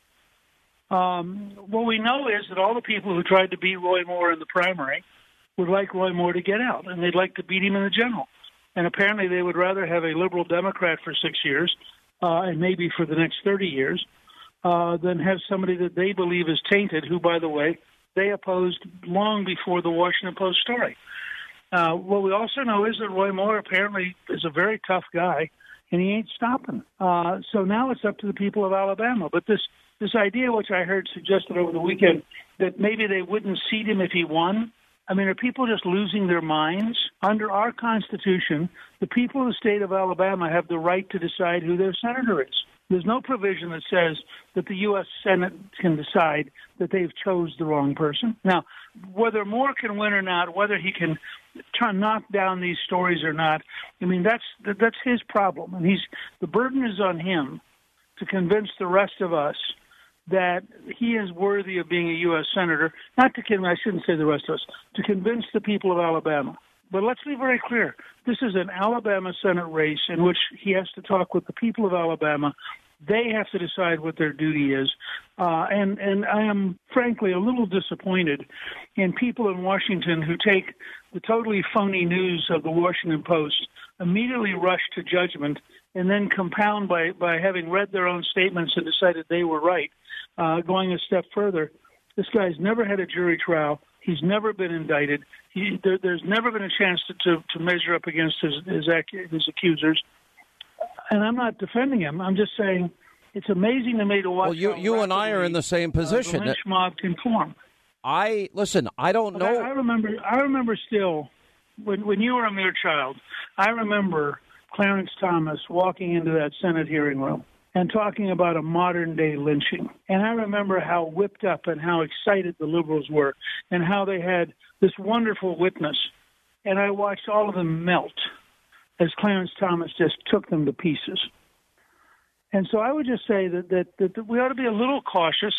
Um, what we know is that all the people who tried to beat Roy Moore in the primary would like Roy Moore to get out, and they'd like to beat him in the general. And apparently they would rather have a liberal Democrat for six years, uh, and maybe for the next thirty years, uh, than have somebody that they believe is tainted, who, by the way, they opposed long before the Washington Post story. Uh, what we also know is that Roy Moore apparently is a very tough guy, and he ain't stopping. Uh, so now it's up to the people of Alabama. But this, this idea, which I heard suggested over the weekend, that maybe they wouldn't seat him if he won, I mean, are people just losing their minds? Under our Constitution, the people of the state of Alabama have the right to decide who their senator is. There's no provision that says that the U S Senate can decide that they've chose the wrong person. Now, whether Moore can win or not, whether he can try knock down these stories or not, I mean, that's that's his problem. And he's the burden is on him to convince the rest of us that he is worthy of being a U S senator, not to convince, I shouldn't say the rest of us, to convince the people of Alabama. But let's be very clear. This is an Alabama Senate race in which he has to talk with the people of Alabama. They have to decide what their duty is. Uh, and, and I am, frankly, a little disappointed in people in Washington who take the totally phony news of the Washington Post, immediately rush to judgment, and then compound by, by having read their own statements and decided they were right. Uh, going a step further, this guy's never had a jury trial. He's never been indicted. He, there, there's never been a chance to, to, to measure up against his, his, his accusers. And I'm not defending him. I'm just saying it's amazing to me to watch. Well, you, you and I are in the same position. Uh, the lynch mob can form. I listen. I don't know. I, I remember. I remember still when when you were a mere child. I remember Clarence Thomas walking into that Senate hearing room and talking about a modern-day lynching. And I remember how whipped up and how excited the liberals were and how they had this wonderful witness. And I watched all of them melt as Clarence Thomas just took them to pieces. And so I would just say that, that, that we ought to be a little cautious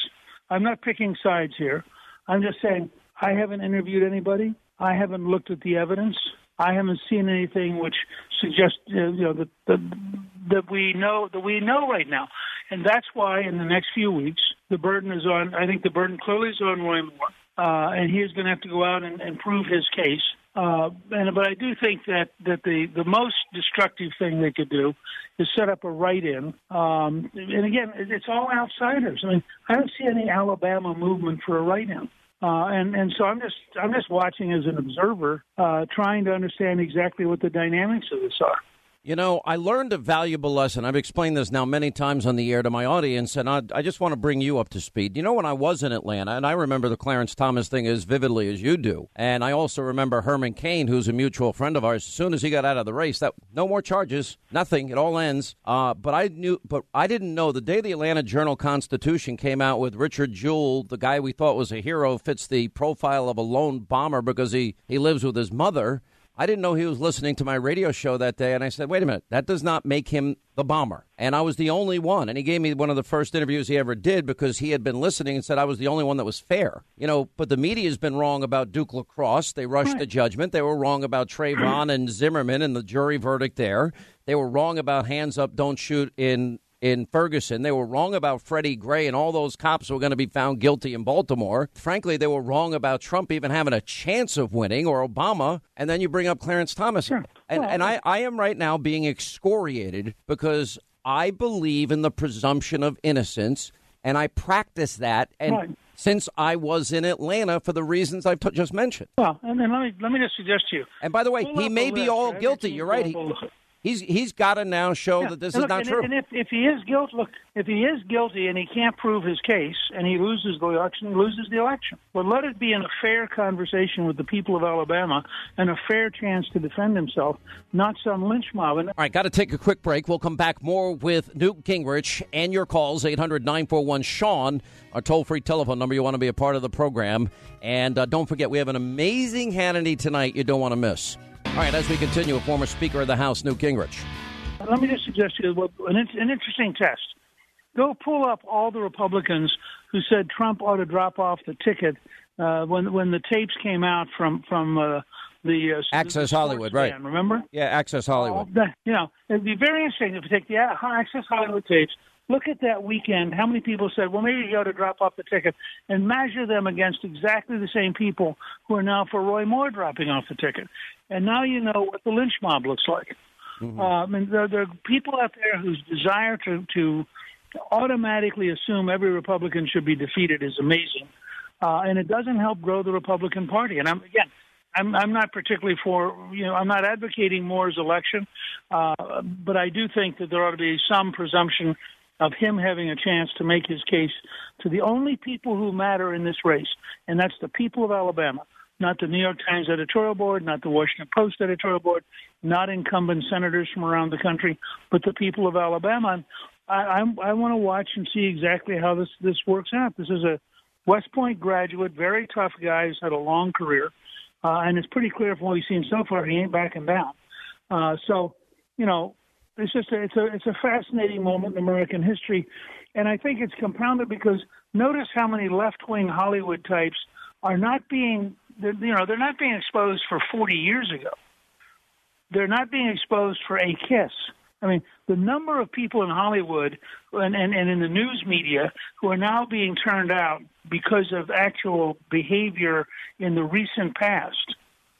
I'm not picking sides here. I'm just saying I haven't interviewed anybody. I haven't looked at the evidence. I haven't seen anything which suggests, uh, you know, that, that that we know that we know right now, and that's why in the next few weeks the burden is on. I think the burden clearly is on Roy Moore, uh, and he is going to have to go out and, and prove his case. Uh, and but I do think that, that the, the most destructive thing they could do is set up a write-in. Um, and again, it's all outsiders. I mean, I don't see any Alabama movement for a write-in. Uh, and, and so I'm just I'm just watching as an observer, uh, trying to understand exactly what the dynamics of this are. You know, I learned a valuable lesson. I've explained this now many times on the air to my audience, and I, I just want to bring you up to speed. You know, when I was in Atlanta, and I remember the Clarence Thomas thing as vividly as you do, and I also remember Herman Cain, who's a mutual friend of ours, as soon as he got out of the race, that no more charges, nothing, it all ends. Uh, but I knew, but I didn't know the day the Atlanta Journal-Constitution came out with Richard Jewell, the guy we thought was a hero, fits the profile of a lone bomber because he, he lives with his mother. I didn't know he was listening to my radio show that day, and I said, wait a minute, that does not make him the bomber. And I was the only one, and he gave me one of the first interviews he ever did because he had been listening and said I was the only one that was fair. You know, but the media's been wrong about Duke Lacrosse. They rushed right. the judgment. They were wrong about Trayvon and Zimmerman and the jury verdict there. They were wrong about hands up, don't shoot in in Ferguson. They were wrong about Freddie Gray and all those cops who were going to be found guilty in Baltimore. Frankly, they were wrong about Trump even having a chance of winning or Obama. And then you bring up Clarence Thomas. Sure. And, well, and I, I am right now being excoriated because I believe in the presumption of innocence, and I practice that. And right. since I was in Atlanta for the reasons I've t- just mentioned. Well, and then let me, let me just suggest to you. And by the way, Pull he may be list, all right? guilty. You're right. He, He's he's got to now show yeah. that this and is look, not and, true. And if, if he is guilty, look, if he is guilty and he can't prove his case and he loses the election, he loses the election. But let it be in a fair conversation with the people of Alabama and a fair chance to defend himself, not some lynch mob. And- All right, got to take a quick break. We'll come back more with Newt Gingrich and your calls, eight hundred nine four one Sean, our toll-free telephone number. You want to be a part of the program. And uh, don't forget, we have an amazing Hannity tonight you don't want to miss. All right, as we continue, a former Speaker of the House, Newt Gingrich. Let me just suggest to you an, an interesting test. Go pull up all the Republicans who said Trump ought to drop off the ticket uh, when when the tapes came out from from uh, the uh, Access the Hollywood, stand, right? Remember? Yeah, Access Hollywood. Uh, you know, it'd be very interesting if you take the Access Hollywood tapes. Look at that weekend. How many people said, well, maybe you ought to drop off the ticket, and measure them against exactly the same people who are now for Roy Moore dropping off the ticket. And now you know what the lynch mob looks like. Mm-hmm. Uh, I mean, there, there are people out there whose desire to, to automatically assume every Republican should be defeated is amazing. Uh, and it doesn't help grow the Republican Party. And I'm, again, I'm, I'm not particularly for, you know, I'm not advocating Moore's election, uh, but I do think that there ought to be some presumption of him having a chance to make his case to the only people who matter in this race, and that's the people of Alabama, not the New York Times editorial board, not the Washington Post editorial board, not incumbent senators from around the country, but the people of Alabama. And I, I'm, I want to watch and see exactly how this, this works out. This is a West Point graduate, very tough guy who's had a long career, uh, and it's pretty clear from what we've seen so far he ain't backing down. Uh, so, you know, It's just a, it's a it's a fascinating moment in American history, and I think it's compounded because notice how many left-wing Hollywood types are not being you know they're not being exposed for forty years ago. They're not being exposed for a kiss. I mean, the number of people in Hollywood and, and, and in the news media who are now being turned out because of actual behavior in the recent past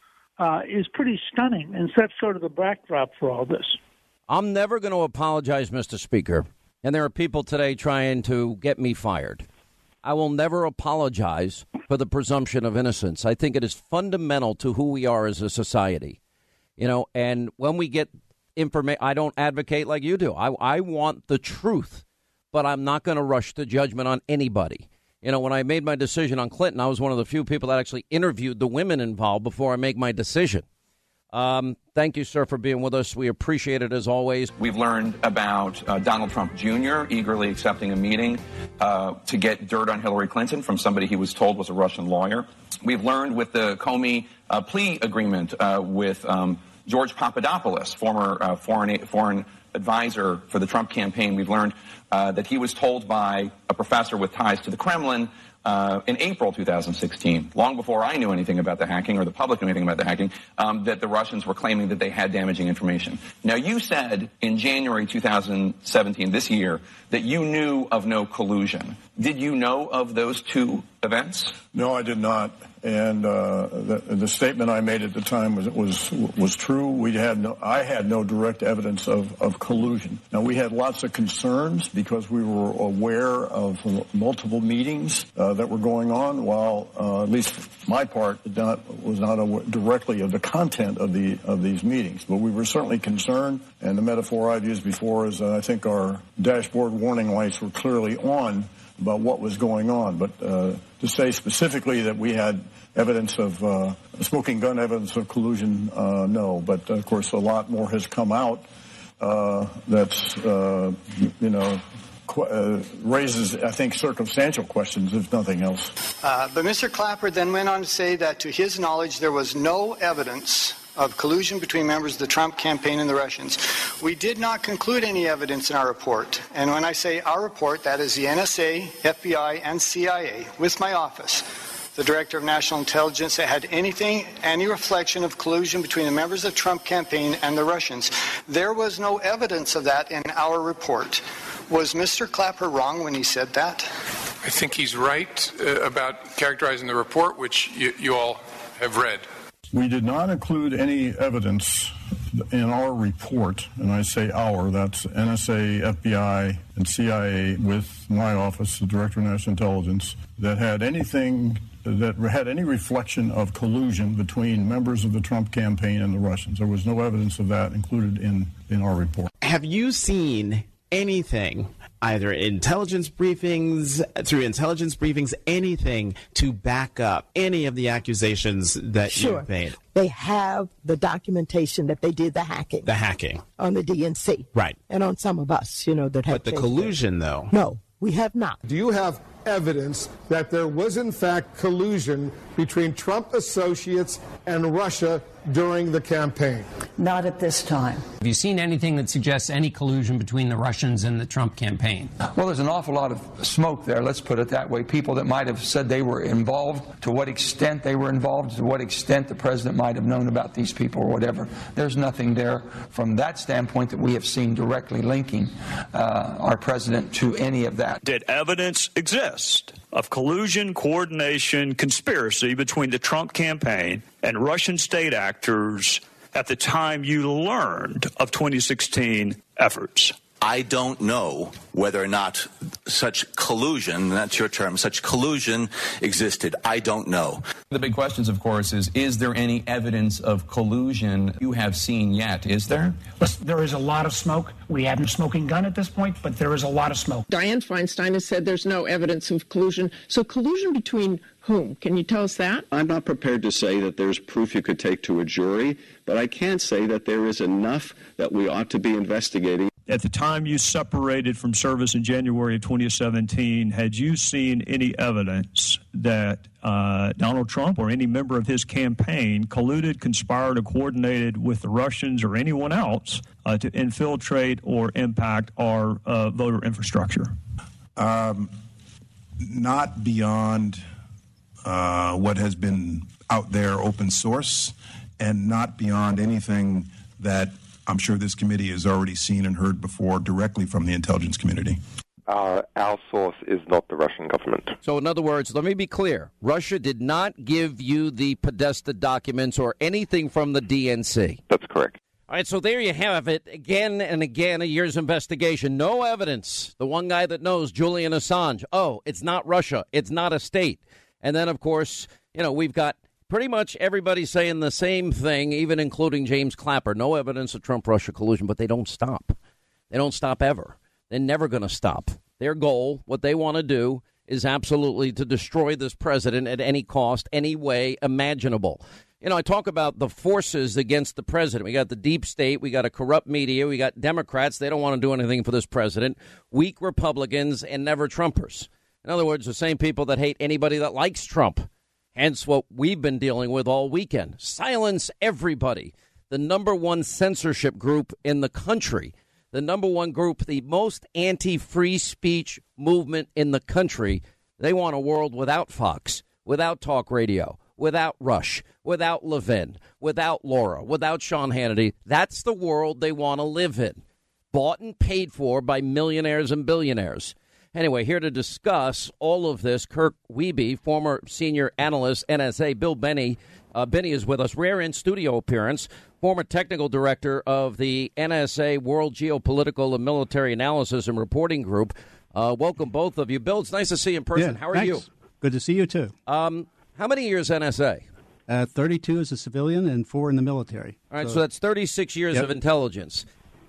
uh, is pretty stunning, and sets sort of the backdrop for all this. I'm never going to apologize, Mister Speaker, and there are people today trying to get me fired. I will never apologize for the presumption of innocence. I think it is fundamental to who we are as a society. You know, and when we get information, I don't advocate like you do. I, I want the truth, but I'm not going to rush to judgment on anybody. You know, when I made my decision on Clinton, I was one of the few people that actually interviewed the women involved before I make my decision. Um, thank you, sir, for being with us. We appreciate it as always. We've learned about uh, Donald Trump Junior eagerly accepting a meeting uh, to get dirt on Hillary Clinton from somebody he was told was a Russian lawyer. We've learned with the Comey uh, plea agreement uh, with um, George Papadopoulos, former uh, foreign foreign advisor for the Trump campaign, we've learned uh, that he was told by a professor with ties to the Kremlin uh, in April two thousand sixteen, long before I knew anything about the hacking or the public knew anything about the hacking, um, that the Russians were claiming that they had damaging information. Now, you said in January two thousand seventeen, this year, that you knew of no collusion. Did you know of those two events? No, I did not. And uh, the, the statement I made at the time was was was true. We had no, I had no direct evidence of, of collusion. Now, we had lots of concerns because we were aware of multiple meetings uh, that were going on. While uh, at least my part did not, was not aware directly of the content of the of these meetings, but we were certainly concerned. And the metaphor I've used before is uh, I think our dashboard warning lights were clearly on about what was going on. But uh, to say specifically that we had evidence of uh, smoking gun evidence of collusion, uh, no. But, of course, a lot more has come out uh, that's, uh, you know, qu- uh, raises, I think, circumstantial questions, if nothing else. Uh, but Mister Clapper then went on to say that, to his knowledge, there was no evidence of collusion between members of the Trump campaign and the Russians. We did not conclude any evidence in our report. And when I say our report, that is the N S A, F B I, and C I A, with my office, the Director of National Intelligence, that had anything, any reflection of collusion between the members of the Trump campaign and the Russians. There was no evidence of that in our report. Was Mister Clapper wrong when he said that? I think he's right uh, about characterizing the report, which you, you all have read. We did not include any evidence in our report, and I say our, that's N S A, F B I, and C I A with my office, the Director of National Intelligence, that had anything, that had any reflection of collusion between members of the Trump campaign and the Russians. There was no evidence of that included in, in our report. Have you seen anything, either intelligence briefings, through intelligence briefings, anything to back up any of the accusations that sure. you've made? They have the documentation that they did the hacking. The hacking. On the D N C. Right. And on some of us, you know, that have. But the collusion, there. though. No, we have not. Do you have evidence that there was, in fact, collusion between Trump associates and Russia during the campaign? Not at this time. Have you seen anything that suggests any collusion between the Russians and the Trump campaign? Well, there's an awful lot of smoke there, let's put it that way. People that might have said they were involved, to what extent they were involved, to what extent the president might have known about these people or whatever. There's nothing there from that standpoint that we have seen directly linking uh, our president to any of that. Did evidence exist of collusion, coordination, conspiracy between the Trump campaign and Russian state actors at the time you learned of twenty sixteen efforts? I don't know whether or not such collusion, that's your term, such collusion existed. I don't know. The big questions, of course, is, is there any evidence of collusion you have seen yet? Is there? Listen, there is a lot of smoke. We haven't a smoking gun at this point, but there is a lot of smoke. Dianne Feinstein has said there's no evidence of collusion. So collusion between whom? Can you tell us that? I'm not prepared to say that there's proof you could take to a jury, but I can say that there is enough that we ought to be investigating. At the time you separated from service in January of twenty seventeen, had you seen any evidence that uh, Donald Trump or any member of his campaign colluded, conspired, or coordinated with the Russians or anyone else uh, to infiltrate or impact our uh, voter infrastructure? Um, not beyond uh, what has been out there open source, and not beyond anything that I'm sure this committee has already seen and heard before directly from the intelligence community. Uh, our source is not the Russian government. So in other words, let me be clear. Russia did not give you the Podesta documents or anything from the D N C. That's correct. All right, so there you have it. Again and again, a year's investigation. No evidence. The one guy that knows, Julian Assange. Oh, it's not Russia. It's not a state. And then, of course, you know, we've got pretty much everybody saying the same thing, even including James Clapper. No evidence of Trump-Russia collusion, but they don't stop. They don't stop ever. They're never going to stop. Their goal, what they want to do, is absolutely to destroy this president at any cost, any way imaginable. You know, I talk about the forces against the president. We got the deep state. We got a corrupt media. We got Democrats. They don't want to do anything for this president. Weak Republicans and never Trumpers. In other words, the same people that hate anybody that likes Trump. Hence what we've been dealing with all weekend. Silence everybody. the number one censorship group in the country, the number one group, the most anti-free speech movement in the country. They want a world without Fox, without talk radio, without Rush, without Levin, without Laura, without Sean Hannity. That's the world they want to live in, bought and paid for by millionaires and billionaires. Anyway, here to discuss all of this, Kirk Wiebe, former senior analyst, N S A. Bill Binney. Uh, Binney is with us. Rare in-studio appearance. Former technical director of the N S A World Geopolitical and Military Analysis and Reporting Group. Uh, welcome, both of you. Bill, it's nice to see you in person. Yeah, How are thanks. you? Good to see you, too. Um, how many years N S A? Uh, thirty-two as a civilian and four in the military. All right, so, so that's thirty-six years yep. of intelligence.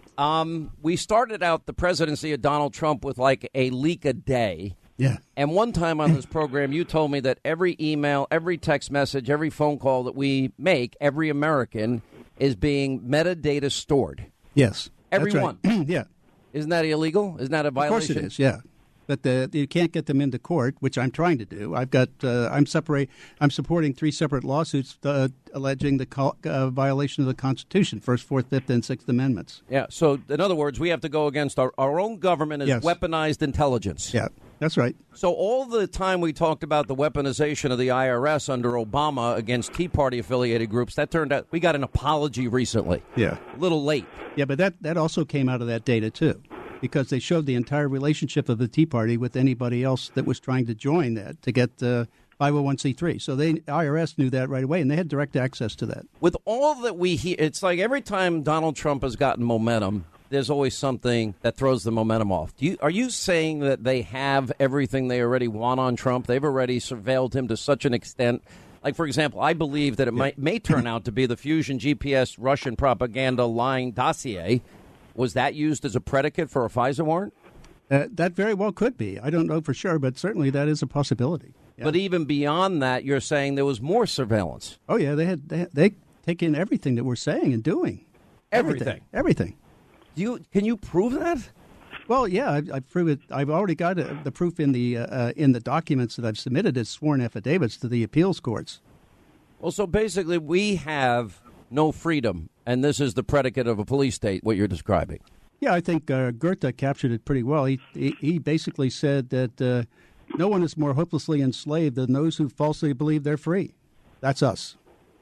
Um, we started out the presidency of Donald Trump with like a leak a day. Yeah. And one time on this program, you told me that every email, every text message, every phone call that we make, every American is being metadata stored. Yes. Everyone. Right. Yeah. Isn't that illegal? Isn't that a violation? Of course it is, yeah. But the, you can't get them into court, which I'm trying to do. I've got uh, I'm separate. I'm supporting three separate lawsuits uh, alleging the co- uh, violation of the Constitution, First, Fourth, Fifth, and Sixth Amendments. Yeah. So, in other words, we have to go against our, our own government as yes. weaponized intelligence. Yeah, that's right. So, all the time we talked about the weaponization of the I R S under Obama against Tea Party affiliated groups, that turned out we got an apology recently. Yeah, a little late. Yeah, but that that also came out of that data too, because they showed the entire relationship of the Tea Party with anybody else that was trying to join that to get uh, five oh one c three. So the I R S knew that right away, and they had direct access to that. With all that we hear, it's like every time Donald Trump has gotten momentum, there's always something that throws the momentum off. Do you, are you saying that they have everything they already want on Trump? They've already surveilled him to such an extent? Like, for example, I believe that it yeah. might, may turn out to be the Fusion G P S Russian propaganda lying dossier. Was that used as a predicate for a FISA warrant? Uh, that very well could be. I don't know for sure, but certainly that is a possibility. Yeah. But even beyond that, you're saying there was more surveillance. Oh, yeah. They had they, they take in everything that we're saying and doing. Everything. Everything. everything. Do you, can you prove that? Well, yeah, I've, I've proved it. I've already got a, the proof in the uh, in the documents that I've submitted as sworn affidavits to the appeals courts. Well, so basically we have no freedom, and this is the predicate of a police state, what you're describing. Yeah, I think uh, Goethe captured it pretty well. He he, he basically said that uh, no one is more hopelessly enslaved than those who falsely believe they're free. That's us.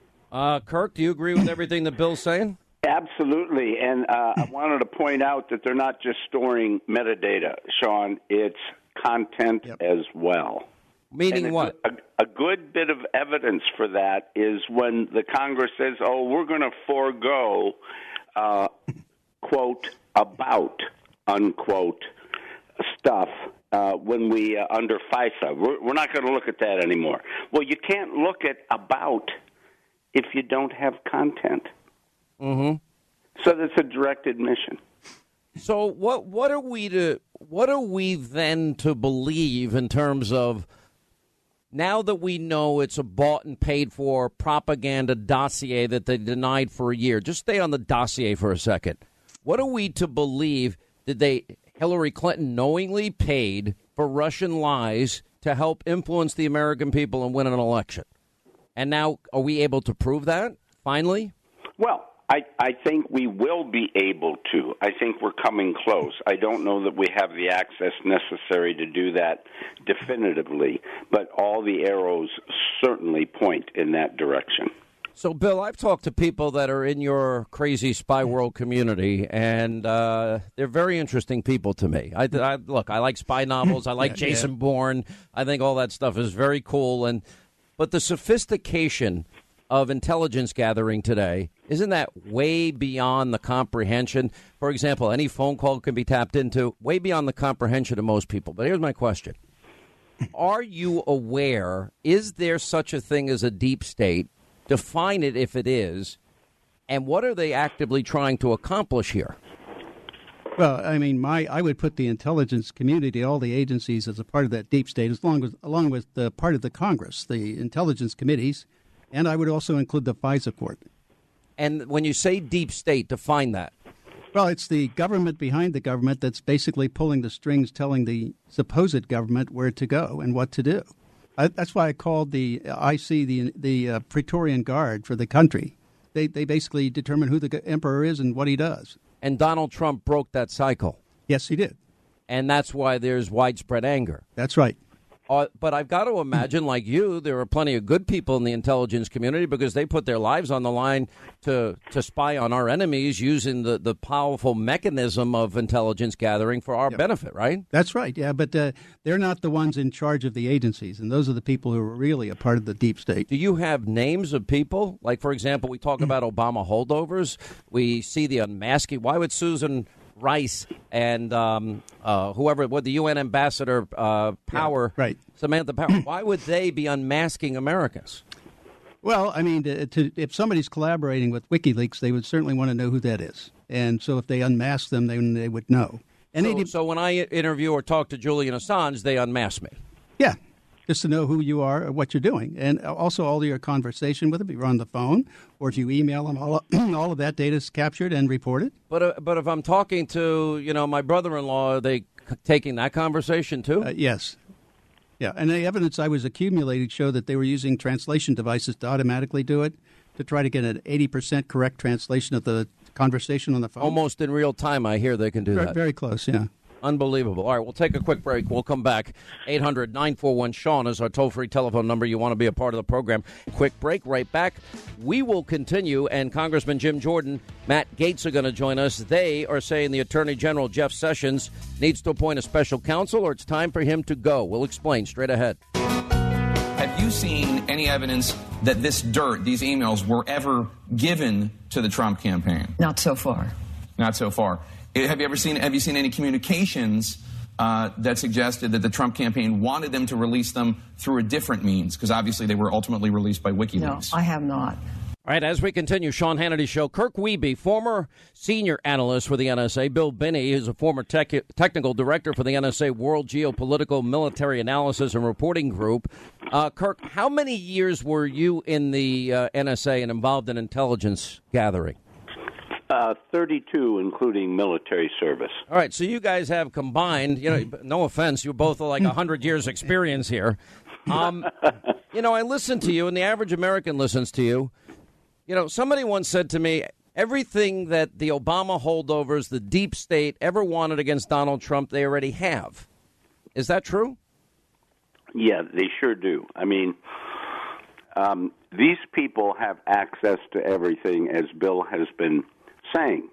Uh, Kirk, do you agree with everything that Bill's saying? Absolutely, and uh, I wanted to point out that they're not just storing metadata, Sean. It's content yep. as well. Meaning and what? A, a good bit of evidence for that is when the Congress says, oh, we're going to forego, uh, quote, about, unquote, stuff uh, when we, uh, under FISA. We're, we're not going to look at that anymore. Well, you can't look at about if you don't have content. Mm-hmm. So that's a direct admission. So what what are we to what are we then to believe in terms of now that we know it's a bought and paid for propaganda dossier that they denied for a year? Just stay on the dossier for a second. What are we to believe? Did they Hillary Clinton knowingly paid for Russian lies to help influence the American people and win an election? And now are we able to prove that finally? Well, I, I think we will be able to. I think we're coming close. I don't know that we have the access necessary to do that definitively, but all the arrows certainly point in that direction. So, Bill, I've talked to people that are in your crazy spy world community, and uh, they're very interesting people to me. I, I look, I like spy novels. I like yeah, Jason yeah. Bourne. I think all that stuff is very cool. And but the sophistication of intelligence gathering today, isn't that way beyond the comprehension? For example, any phone call can be tapped into, way beyond the comprehension of most people. But here's my question. Are you aware, is there such a thing as a deep state? Define it if it is. And what are they actively trying to accomplish here? Well, I mean, my I would put the intelligence community, all the agencies, as a part of that deep state, as long as, along with the part of the Congress, the intelligence committees. And I would also include the FISA court. And when you say deep state, define that. Well, it's the government behind the government that's basically pulling the strings, telling the supposed government where to go and what to do. I, that's why I called the I C the the uh, Praetorian Guard for the country. they, they basically determine who the emperor is and what he does. And Donald Trump broke that cycle. Yes, he did. And that's why there's widespread anger. That's right. Uh, but I've got to imagine, like you, there are plenty of good people in the intelligence community because they put their lives on the line to to spy on our enemies using the, the powerful mechanism of intelligence gathering for our yep. benefit, right? That's right, yeah. But uh, they're not the ones in charge of the agencies, and those are the people who are really a part of the deep state. Do you have names of people? Like, for example, we talk about Obama holdovers. We see the unmasking. Why would Susan Rice and um, uh, whoever, what the U N ambassador uh, Power, yeah, right. Samantha Power, why would they be unmasking Americans? Well, I mean, to, to, if somebody's collaborating with WikiLeaks, they would certainly want to know who that is. And so if they unmask them, then they would know. And so, they, so when I interview or talk to Julian Assange, they unmask me? Yeah. Just to know who you are or what you're doing. And also all of your conversation with them, if you're on the phone or if you email them, all of, all of that data is captured and reported. But uh, but if I'm talking to, you know, my brother-in-law, are they c- taking that conversation too? Uh, yes. Yeah, and the evidence I was accumulating showed that they were using translation devices to automatically do it, to try to get an eighty percent correct translation of the conversation on the phone. Almost in real time, I hear they can do very, that. Very close, yeah. Unbelievable. All right, we'll take a quick break. We'll come back. eight hundred nine four one Sean is our toll-free telephone number. You want to be a part of the program. Quick break, right back. We will continue, and Congressman Jim Jordan, Matt Gaetz are going to join us. They are saying the Attorney General, Jeff Sessions, needs to appoint a special counsel, or it's time for him to go. We'll explain straight ahead. Have you seen any evidence that this dirt, these emails, were ever given to the Trump campaign? Not so far. Not so far. Have you ever seen, have you seen any communications uh, that suggested that the Trump campaign wanted them to release them through a different means? Because obviously they were ultimately released by WikiLeaks. No, I have not. All right, as we continue, Sean Hannity Show. Kirk Wiebe, former senior analyst for the N S A. Bill Binney is a former tech, technical director for the N S A World Geopolitical Military Analysis and Reporting Group. Uh, Kirk, how many years were you in the uh, N S A and involved in intelligence gathering? Uh, thirty-two, including military service. All right, so you guys have combined, you know, no offense, you're both like one hundred years experience here. Um, you know, I listen to you, and the average American listens to you. You know, somebody once said to me, everything that the Obama holdovers, the deep state, ever wanted against Donald Trump, they already have. Is that true? Yeah, they sure do. I mean, um, these people have access to everything, as Bill has been saying.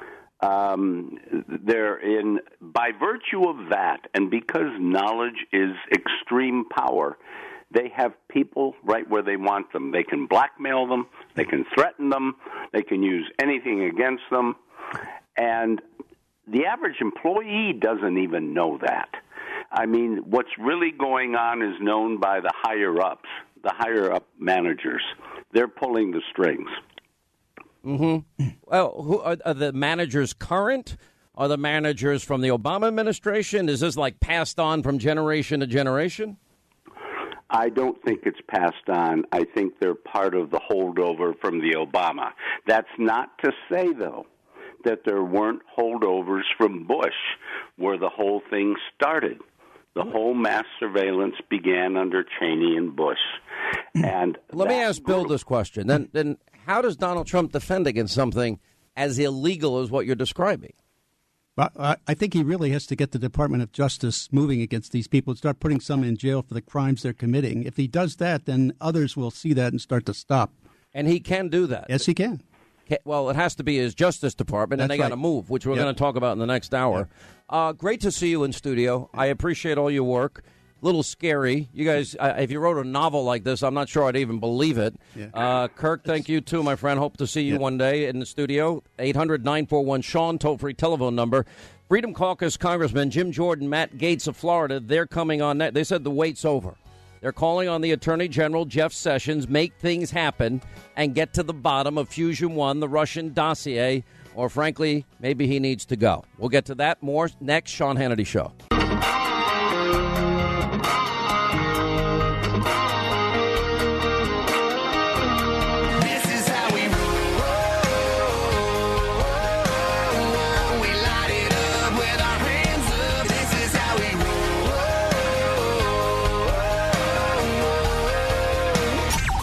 Um, they're in, by virtue of that, and because knowledge is extreme power, they have people right where they want them. They can blackmail them, they can threaten them, they can use anything against them, and the average employee doesn't even know that. I mean, what's really going on is known by the higher-ups, the higher-up managers. They're pulling the strings. Mm-hmm. Well, who are, are the managers current? Are the managers from the Obama administration? Is this like passed on from generation to generation? I don't think it's passed on. I think they're part of the holdover from the Obama. That's not to say, though, that there weren't holdovers from Bush, where the whole thing started. The whole mass surveillance began under Cheney and Bush. And let me ask Bill this question. Then, then how does Donald Trump defend against something as illegal as what you're describing? Well, I think he really has to get the Department of Justice moving against these people and start putting some in jail for the crimes they're committing. If he does that, then others will see that and start to stop. And he can do that. Yes, he can. Well, it has to be his Justice Department, and That's they got right. to move, which we're Yep. going to talk about in the next hour. Yep. Uh, great to see you in studio. I appreciate all your work. A little scary. You guys, uh, if you wrote a novel like this, I'm not sure I'd even believe it. Yeah. Uh, Kirk, thank you, too, my friend. Hope to see you Yeah. one day in the studio. eight hundred nine four one Sean, toll-free telephone number. Freedom Caucus Congressman Jim Jordan, Matt Gaetz of Florida, they're coming on. That. They said the wait's over. They're calling on the Attorney General, Jeff Sessions, make things happen and get to the bottom of Fusion One, the Russian dossier, or frankly, maybe he needs to go. We'll get to that more next Sean Hannity Show.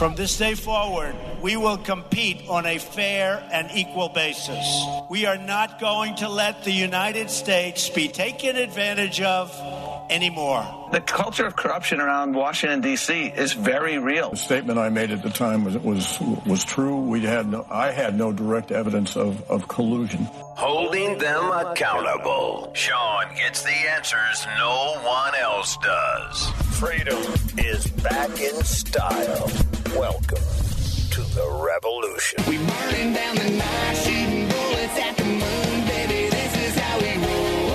From this day forward, we will compete on a fair and equal basis. We are not going to let the United States be taken advantage of anymore. The culture of corruption around Washington, D C is very real. The statement I made at the time was was was true. We had no, I had no direct evidence of, of collusion. Holding them accountable. Sean gets the answers no one else does. Freedom is back in style. Welcome to the revolution. We burning down the night, shooting bullets at the moon, baby. This is how we roll.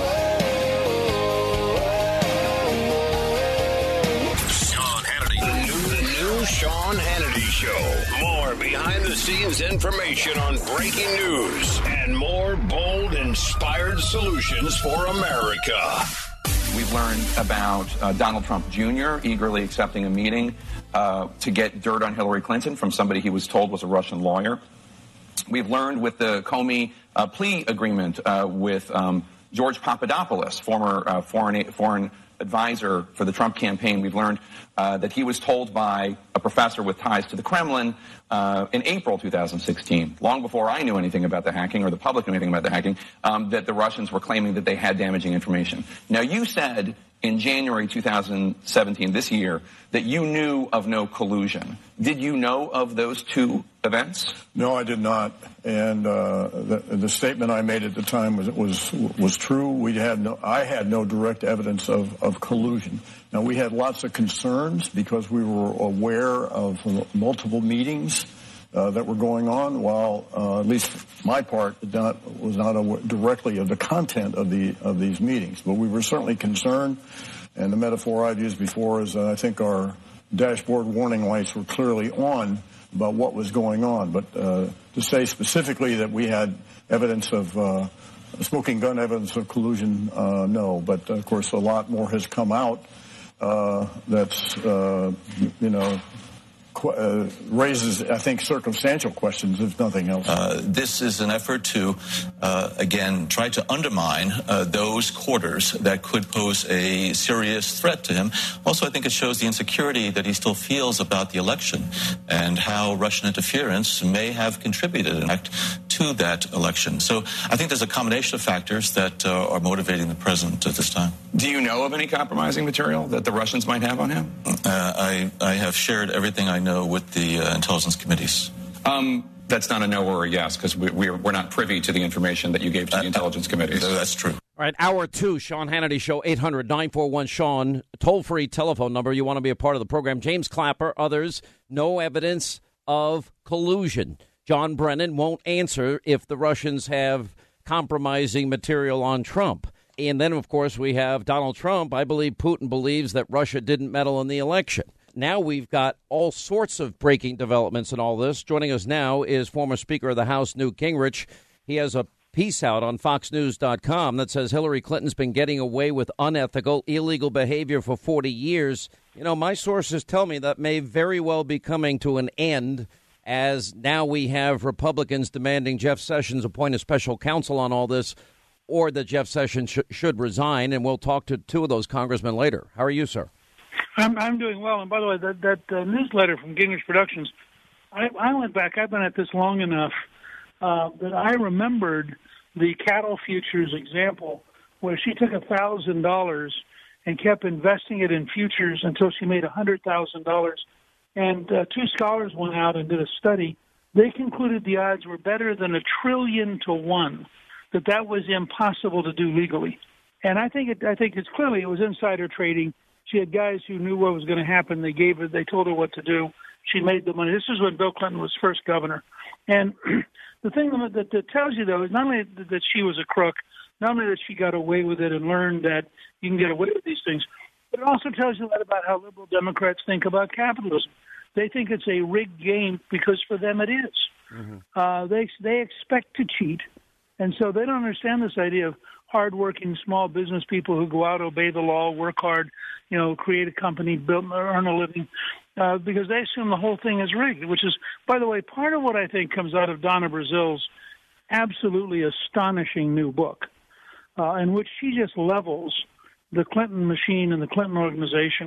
Sean Hannity. The new, the new Sean Hannity Show. More behind-the-scenes information on breaking news and more bold, inspired solutions for America. We've learned about uh, Donald Trump Junior eagerly accepting a meeting uh, to get dirt on Hillary Clinton from somebody he was told was a Russian lawyer. We've learned with the Comey uh, plea agreement uh, with um, George Papadopoulos, former uh, foreign foreign advisor for the Trump campaign, we've learned uh, that he was told by a professor with ties to the Kremlin uh, in April two thousand sixteen, long before I knew anything about the hacking or the public knew anything about the hacking, um, that the Russians were claiming that they had damaging information. Now, you said in January two thousand seventeen, this year, that you knew of no collusion. Did you know of those two events? No, I did not. And uh, the, the statement I made at the time was was was true. We had no, I had no direct evidence of, of collusion. Now, we had lots of concerns because we were aware of multiple meetings uh, that were going on, while uh, at least my part did not, was not aware directly of the content of the of these meetings. But we were certainly concerned, and the metaphor I've used before is uh, I think our dashboard warning lights were clearly on about what was going on. But uh, to say specifically that we had evidence of uh, smoking gun evidence of collusion, uh, no. But, of course, a lot more has come out uh, that's, uh, you know, qu- uh, raises, I think, circumstantial questions, if nothing else. Uh, this is an effort to, uh, again, try to undermine uh, those quarters that could pose a serious threat to him. Also, I think it shows the insecurity that he still feels about the election and how Russian interference may have contributed, in fact, to that election. So I think there's a combination of factors that uh, are motivating the president at this time. Do you know of any compromising material that the Russians might have on him? Uh, I, I have shared everything I know with the uh, intelligence committees. Um, that's not a no or a yes, because we, we're, we're not privy to the information that you gave to the uh, intelligence committees. Uh, that's true. All right, hour two, Sean Hannity Show, eight hundred nine four one Sean, toll-free telephone number. You want to be a part of the program. James Clapper, others, no evidence of collusion. John Brennan won't answer if the Russians have compromising material on Trump. And then, of course, we have Donald Trump. I believe Putin believes that Russia didn't meddle in the election. Now we've got all sorts of breaking developments in all this. Joining us now is former Speaker of the House, Newt Gingrich. He has a piece out on fox news dot com that says Hillary Clinton's been getting away with unethical, illegal behavior for forty years. You know, my sources tell me that may very well be coming to an end, as now we have Republicans demanding Jeff Sessions appoint a special counsel on all this, or that Jeff Sessions sh- should resign. And we'll talk to two of those congressmen later. How are you, sir? I'm, I'm doing well. And by the way, that, that uh, newsletter from Gingrich Productions, I, I went back. I've been at this long enough uh, that I remembered the cattle futures example where she took one thousand dollars and kept investing it in futures until she made one hundred thousand dollars. And uh, two scholars went out and did a study. They concluded the odds were better than a trillion to one, that that was impossible to do legally. And I think it, I think it's clearly it was insider trading. She had guys who knew what was going to happen. They gave her, they told her what to do. She made the money. This is when Bill Clinton was first governor. And the thing that, that tells you, though, is not only that she was a crook, not only that she got away with it and learned that you can get away with these things, but it also tells you a lot about how liberal Democrats think about capitalism. They think it's a rigged game because for them it is. Mm-hmm. Uh, they they expect to cheat, and so they don't understand this idea of hardworking small business people who go out, obey the law, work hard, you know, create a company, build, earn a living, uh, because they assume the whole thing is rigged, which is, by the way, part of what I think comes out of Donna Brazil's absolutely astonishing new book, uh, in which she just levels the Clinton machine and the Clinton organization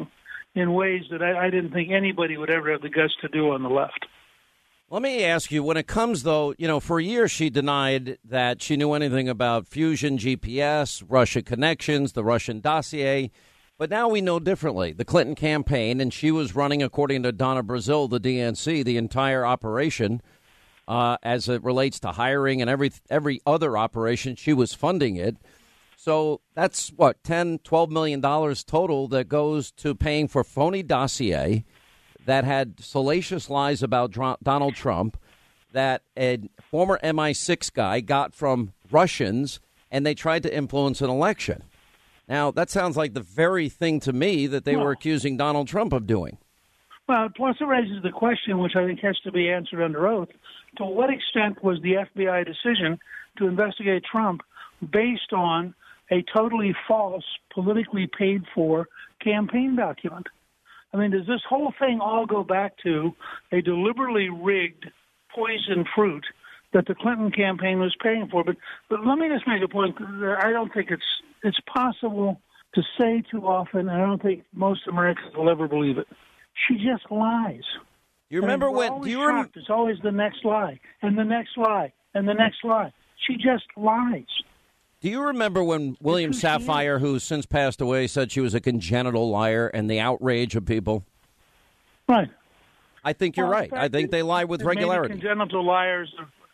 in ways that I, I didn't think anybody would ever have the guts to do on the left. Let me ask you, when it comes, though, you know, for a year she denied that she knew anything about Fusion, G P S, Russia connections, the Russian dossier. But now we know differently. The Clinton campaign, and she was running, according to Donna Brazil, the D N C, the entire operation uh, as it relates to hiring and every every other operation. She was funding it. So that's, what, ten, twelve million dollars total that goes to paying for phony dossier that had salacious lies about Dr- Donald Trump that a former M I six guy got from Russians, and they tried to influence an election. Now, that sounds like the very thing to me that they well, were accusing Donald Trump of doing. Well, plus it raises the question, which I think has to be answered under oath, to what extent was the F B I decision to investigate Trump based on a totally false, politically paid-for campaign document? I mean, does this whole thing all go back to a deliberately rigged poison fruit that the Clinton campaign was paying for? But, but let me just make a point. I don't think it's it's possible to say too often. I don't think most Americans will ever believe it. She just lies. You remember and when? Do you remember? It's always the next lie, and the next lie, and the next lie. She just lies. Do you remember when William Sapphire, who's since passed away, said she was a congenital liar, and the outrage of people? Right. I think you're well, right. I think they lie with maybe regularity. Congenital liars.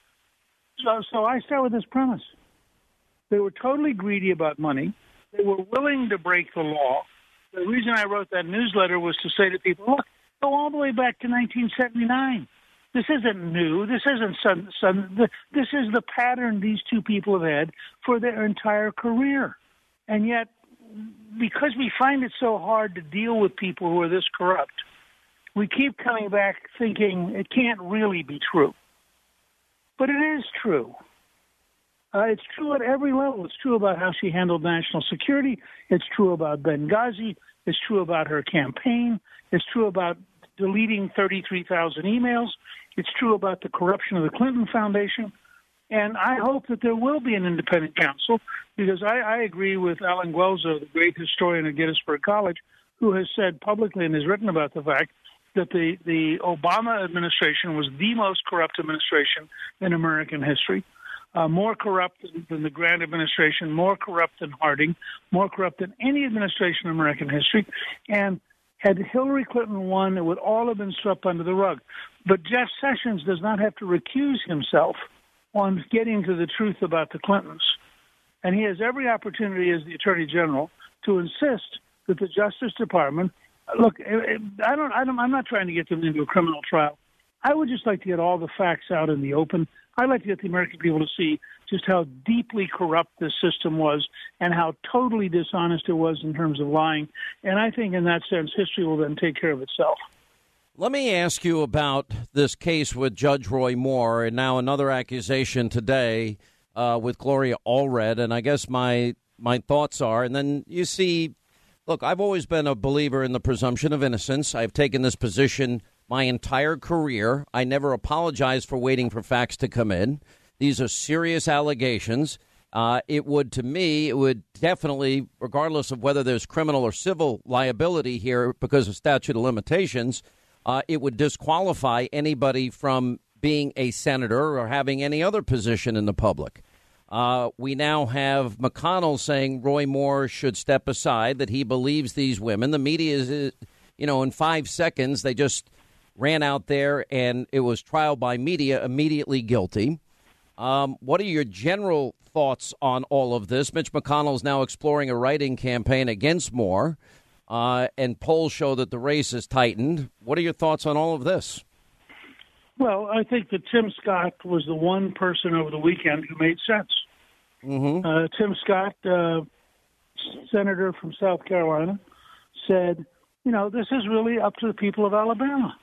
So, so I start with this premise. They were totally greedy about money. They were willing to break the law. The reason I wrote that newsletter was to say to people, look, go all the way back to nineteen seventy-nine. This isn't new. This isn't sudden. sudden this is the pattern these two people have had for their entire career. And yet, because we find it so hard to deal with people who are this corrupt, we keep coming back thinking it can't really be true. But it is true. Uh, it's true at every level. It's true about how she handled national security. It's true about Benghazi. It's true about her campaign. It's true about deleting thirty-three thousand emails. It's true about the corruption of the Clinton Foundation. And I hope that there will be an independent counsel, because I, I agree with Alan Guelzo, the great historian at Gettysburg College, who has said publicly and has written about the fact that the, the Obama administration was the most corrupt administration in American history. Uh, more corrupt than the Grant administration, more corrupt than Harding, more corrupt than any administration in American history. And had Hillary Clinton won, it would all have been swept under the rug. But Jeff Sessions does not have to recuse himself on getting to the truth about the Clintons. And he has every opportunity as the Attorney General to insist that the Justice Department, look, I don't, I don't, I'm not trying to get them into a criminal trial. I would just like to get all the facts out in the open. I'd like to get the American people to see just how deeply corrupt this system was and how totally dishonest it was in terms of lying. And I think in that sense, history will then take care of itself. Let me ask you about this case with Judge Roy Moore, and now another accusation today uh, with Gloria Allred. And I guess my my thoughts are, and then you see, look, I've always been a believer in the presumption of innocence. I've taken this position my entire career. I never apologize for waiting for facts to come in. These are serious allegations. Uh, it would, to me, it would definitely, regardless of whether there's criminal or civil liability here because of statute of limitations, uh, it would disqualify anybody from being a senator or having any other position in the public. Uh, we now have McConnell saying Roy Moore should step aside, that he believes these women. The media is, you know, in five seconds, they just ran out there and it was trial by media, immediately guilty. Um, what are your general thoughts on all of this? Mitch McConnell is now exploring a write-in campaign against Moore, uh, and polls show that the race is tightened. What are your thoughts on all of this? Well, I think that Tim Scott was the one person over the weekend who made sense. Mm-hmm. Uh, Tim Scott, uh, senator from South Carolina, said, you know, this is really up to the people of Alabama.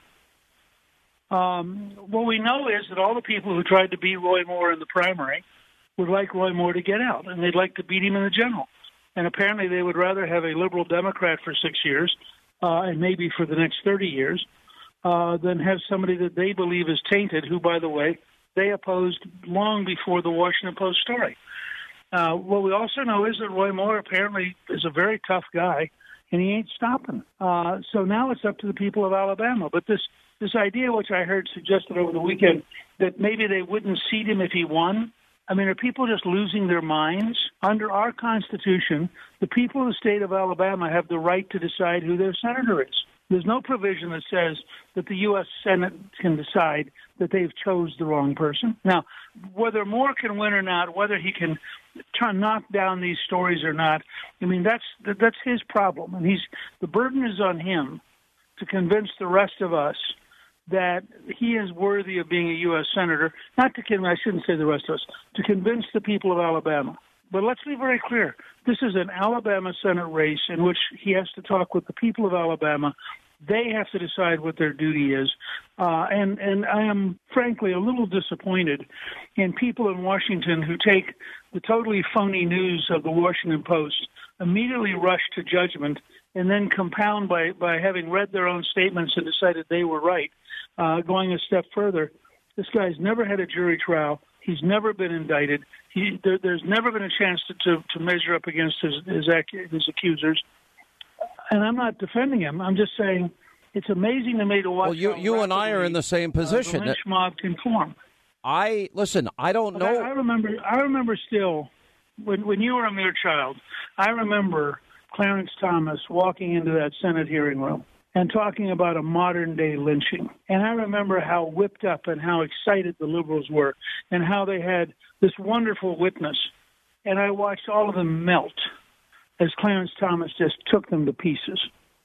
Um, what we know is that all the people who tried to beat Roy Moore in the primary would like Roy Moore to get out, and they'd like to beat him in the general. And apparently they would rather have a liberal Democrat for six years, uh, and maybe for the next thirty years, uh, than have somebody that they believe is tainted, who, by the way, they opposed long before the Washington Post story. Uh, what we also know is that Roy Moore apparently is a very tough guy. and he ain't stopping. Uh, so now it's up to the people of Alabama. But this this idea, which I heard suggested over the weekend, that maybe they wouldn't seat him if he won. I mean, are people just losing their minds? Under our Constitution, the people of the state of Alabama have the right to decide who their senator is. There's no provision that says that the U S Senate can decide that they've chose the wrong person. Now, whether Moore can win or not, whether he can try to knock down these stories or not, I mean, that's that's his problem. And he's the burden is on him to convince the rest of us that he is worthy of being a U S Senator, not to convince, I shouldn't say the rest of us, to convince the people of Alabama. But let's be very clear. This is an Alabama Senate race in which he has to talk with the people of Alabama. They have to decide what their duty is. Uh, and, and I am, frankly, a little disappointed in people in Washington who take the totally phony news of the Washington Post, immediately rush to judgment, and then compound by, by having read their own statements and decided they were right. Uh, going a step further, this guy's never had a jury trial. He's never been indicted. He, there, there's never been a chance to, to, to measure up against his, his, his accusers. And I'm not defending him. I'm just saying it's amazing to me to watch. Well, you, you and I are in the same position. Uh, the lynch mob can form. I listen. I don't know. I, I remember. I remember still when when you were a mere child. I remember Clarence Thomas walking into that Senate hearing room and talking about a modern-day lynching. And I remember how whipped up and how excited the liberals were and how they had this wonderful witness. And I watched all of them melt as Clarence Thomas just took them to pieces.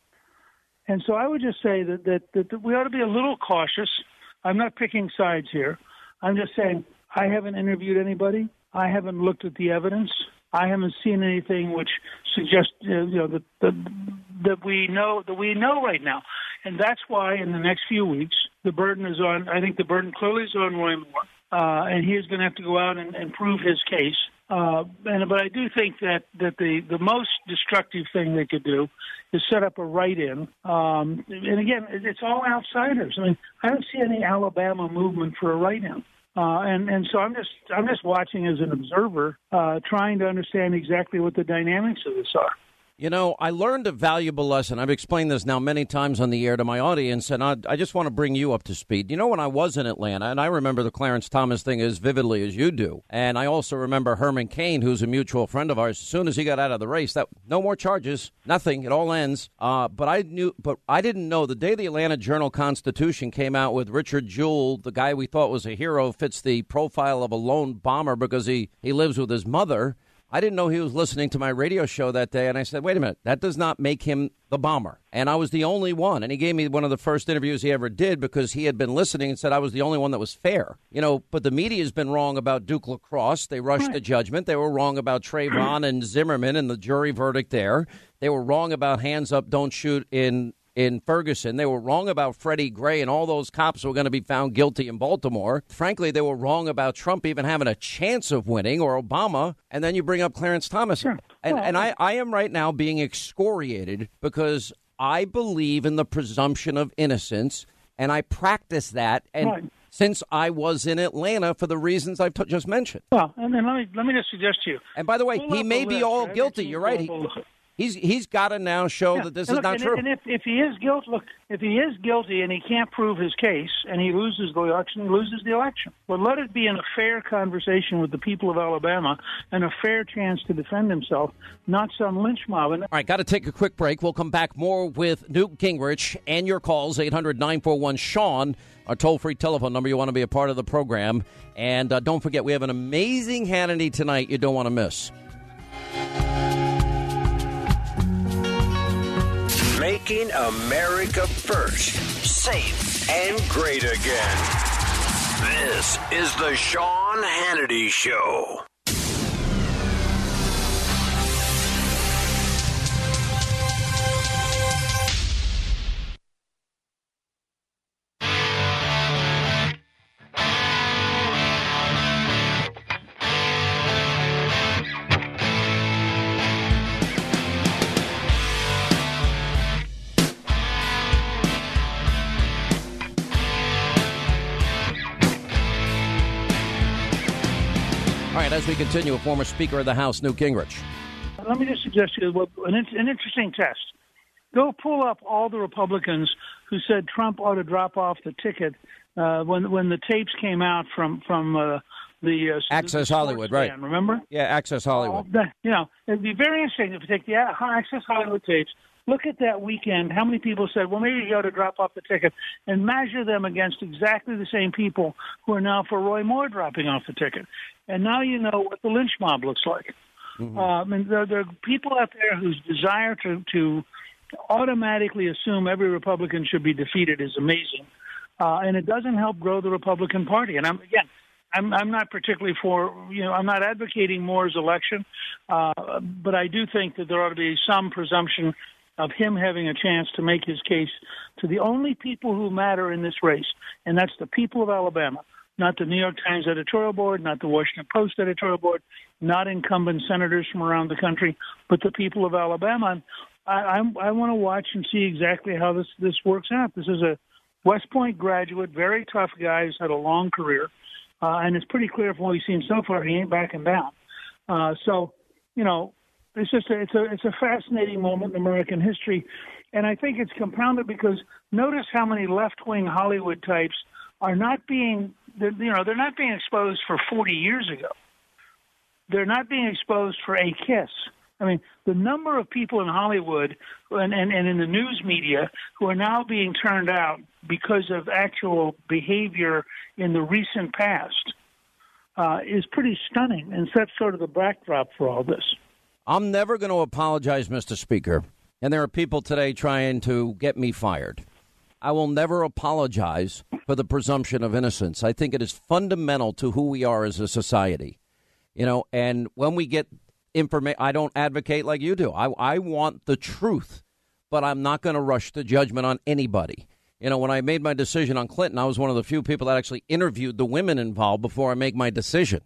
And so I would just say that, that, that, that we ought to be a little cautious. I'm not picking sides here. I'm just saying I haven't interviewed anybody. I haven't looked at the evidence. I haven't seen anything which suggests, uh, you know, that, that that we know that we know right now, and that's why in the next few weeks the burden is on. I think the burden clearly is on Roy Moore, uh, and he is going to have to go out and, and prove his case. Uh, and but I do think that that the the most destructive thing they could do is set up a write-in. Um, and again, it's all outsiders. I mean, I don't see any Alabama movement for a write-in. Uh, and, and so I'm just I'm just watching as an observer, uh, trying to understand exactly what the dynamics of this are. You know, I learned a valuable lesson. I've explained this now many times on the air to my audience, and I, I just want to bring you up to speed. You know, when I was in Atlanta, and I remember the Clarence Thomas thing as vividly as you do, and I also remember Herman Cain, who's a mutual friend of ours. As soon as he got out of the race, that no more charges, nothing. It all ends. Uh, but I knew, but I didn't know the day the Atlanta Journal-Constitution came out with Richard Jewell, the guy we thought was a hero, fits the profile of a lone bomber because he, he lives with his mother. I didn't know he was listening to my radio show that day, and I said, wait a minute, that does not make him the bomber. And I was the only one, and he gave me one of the first interviews he ever did because he had been listening and said I was the only one that was fair. You know, but the media has been wrong about Duke LaCrosse. They rushed right to judgment. They were wrong about Trayvon and Zimmerman and the jury verdict there. They were wrong about hands up, don't shoot in in Ferguson. They were wrong about Freddie Gray and all those cops who were going to be found guilty in Baltimore. Frankly, they were wrong about Trump even having a chance of winning or Obama. And then you bring up Clarence Thomas. Sure. And, well, and I, I am right now being excoriated because I believe in the presumption of innocence, and I practice that. And right. since I was in Atlanta for the reasons I've t- just mentioned. Well, and then let me, let me just suggest to you. And by the way, Pull he may be list, all right? guilty. You're right. He, He's he's got to now show yeah. that this and is look, not and, true. And if, if he is guilty, look, if he is guilty and he can't prove his case and he loses the election, he loses the election. But let it be in a fair conversation with the people of Alabama and a fair chance to defend himself, not some lynch mob. All right, got to take a quick break. We'll come back more with Newt Gingrich and your calls, eight hundred nine four one Sean, our toll-free telephone number. You want to be a part of the program. And uh, don't forget, we have an amazing Hannity tonight you don't want to miss. Making America first, safe and great again. This is the Sean Hannity Show. As we continue, a former Speaker of the House, Newt Gingrich. Let me just suggest to you an, an interesting test. go pull up all the Republicans who said Trump ought to drop off the ticket uh, when when the tapes came out from from uh, the uh, Access the Hollywood, right? Fan, remember? Yeah, Access Hollywood. Uh, that, you know, it'd be very interesting if you take the Access Hollywood tapes. Look at that weekend. How many people said, well, maybe you ought to drop off the ticket, and measure them against exactly the same people who are now for Roy Moore dropping off the ticket. And now you know what the lynch mob looks like. Mm-hmm. Uh, I mean, there, there are people out there whose desire to, to automatically assume every Republican should be defeated is amazing. Uh, and it doesn't help grow the Republican Party. And I'm, again, I'm, I'm not particularly for, you know, I'm not advocating Moore's election, uh, but I do think that there ought to be some presumption of him having a chance to make his case to the only people who matter in this race, and that's the people of Alabama, not the New York Times editorial board, not the Washington Post editorial board, not incumbent senators from around the country, but the people of Alabama. And I, I, I want to watch and see exactly how this, this works out. This is a West Point graduate, very tough guy who's had a long career, uh, and it's pretty clear from what we've seen so far he ain't backing down. Uh, so, you know, It's just a, it's a it's a fascinating moment in American history, and I think it's compounded because notice how many left-wing Hollywood types are not being you know they're not being exposed for forty years ago. They're not being exposed for a kiss. I mean, the number of people in Hollywood and, and, and in the news media who are now being turned out because of actual behavior in the recent past uh, is pretty stunning, and sets sort of the backdrop for all this. I'm never going to apologize, Mister Speaker, and there are people today trying to get me fired. I will never apologize for the presumption of innocence. I think it is fundamental to who we are as a society. You know, and when we get information, I don't advocate like you do. I, I want the truth, but I'm not going to rush to judgment on anybody. You know, when I made my decision on Clinton, I was one of the few people that actually interviewed the women involved before I make my decision.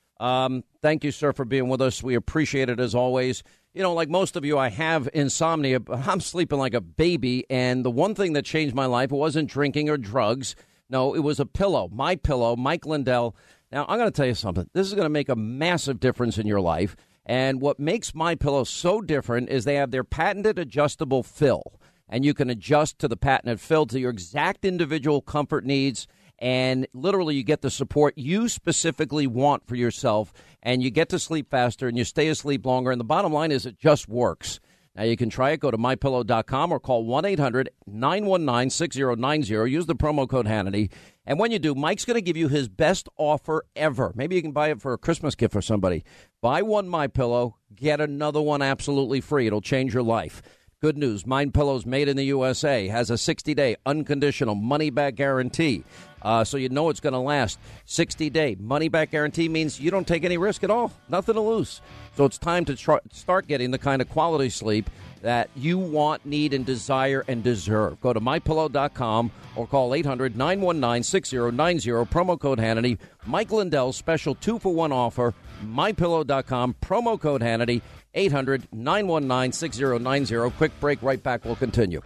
Um, thank you, sir, for being with us. We appreciate it as always. You know, like most of you, I have insomnia. I'm sleeping like a baby. And the one thing that changed my life wasn't drinking or drugs. No, it was a pillow. My Pillow, Mike Lindell. Now, I'm going to tell you something. This is going to make a massive difference in your life. And what makes My Pillow so different is they have their patented adjustable fill. And you can adjust to the patented fill to your exact individual comfort needs. And literally, you get the support you specifically want for yourself, and you get to sleep faster, and you stay asleep longer. And the bottom line is it just works. Now, you can try it. Go to my pillow dot com or call one eight hundred nine one nine six zero nine zero. Use the promo code Hannity. And when you do, Mike's going to give you his best offer ever. Maybe you can buy it for a Christmas gift for somebody. Buy one MyPillow, get another one absolutely free. It'll change your life. Good news, MyPillow's made in the U S A, has a sixty-day unconditional money-back guarantee, uh, so you know it's going to last. sixty-day money-back guarantee means you don't take any risk at all, nothing to lose. So it's time to try, start getting the kind of quality sleep that you want, need, and desire and deserve. Go to my pillow dot com or call eight hundred nine one nine six zero nine zero, promo code Hannity. Mike Lindell's special two-for-one offer, my pillow dot com, promo code Hannity. eight hundred nine one nine six zero nine zero. Quick break, right back. We'll continue.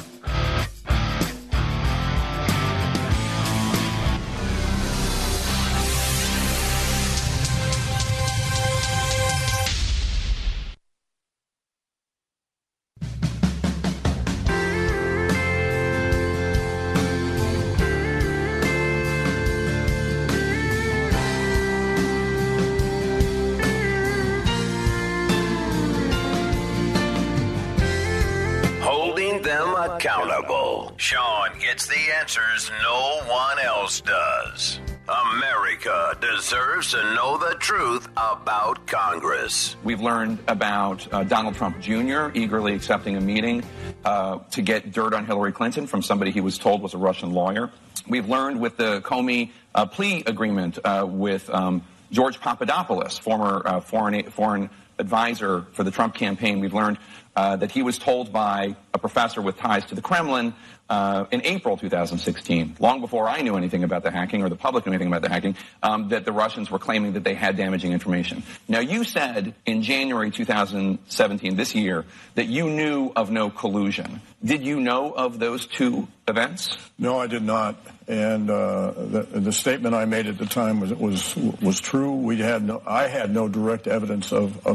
Accountable. Sean gets the answers no one else does. America deserves to know the truth about Congress. We've learned about uh, Donald Trump Junior eagerly accepting a meeting uh, to get dirt on Hillary Clinton from somebody he was told was a Russian lawyer. We've learned with the Comey uh, plea agreement uh, with um, George Papadopoulos, former uh, foreign foreign advisor for the Trump campaign. We've learned uh, that he was told by a professor with ties to the Kremlin uh, in April two thousand sixteen, long before I knew anything about the hacking or the public knew anything about the hacking, um, that the Russians were claiming that they had damaging information. Now, you said in January two thousand seventeen, this year, that you knew of no collusion. Did you know of those two events? No, I did not. And uh, the, the statement I made at the time was was was true. We had no, I had no direct evidence of, of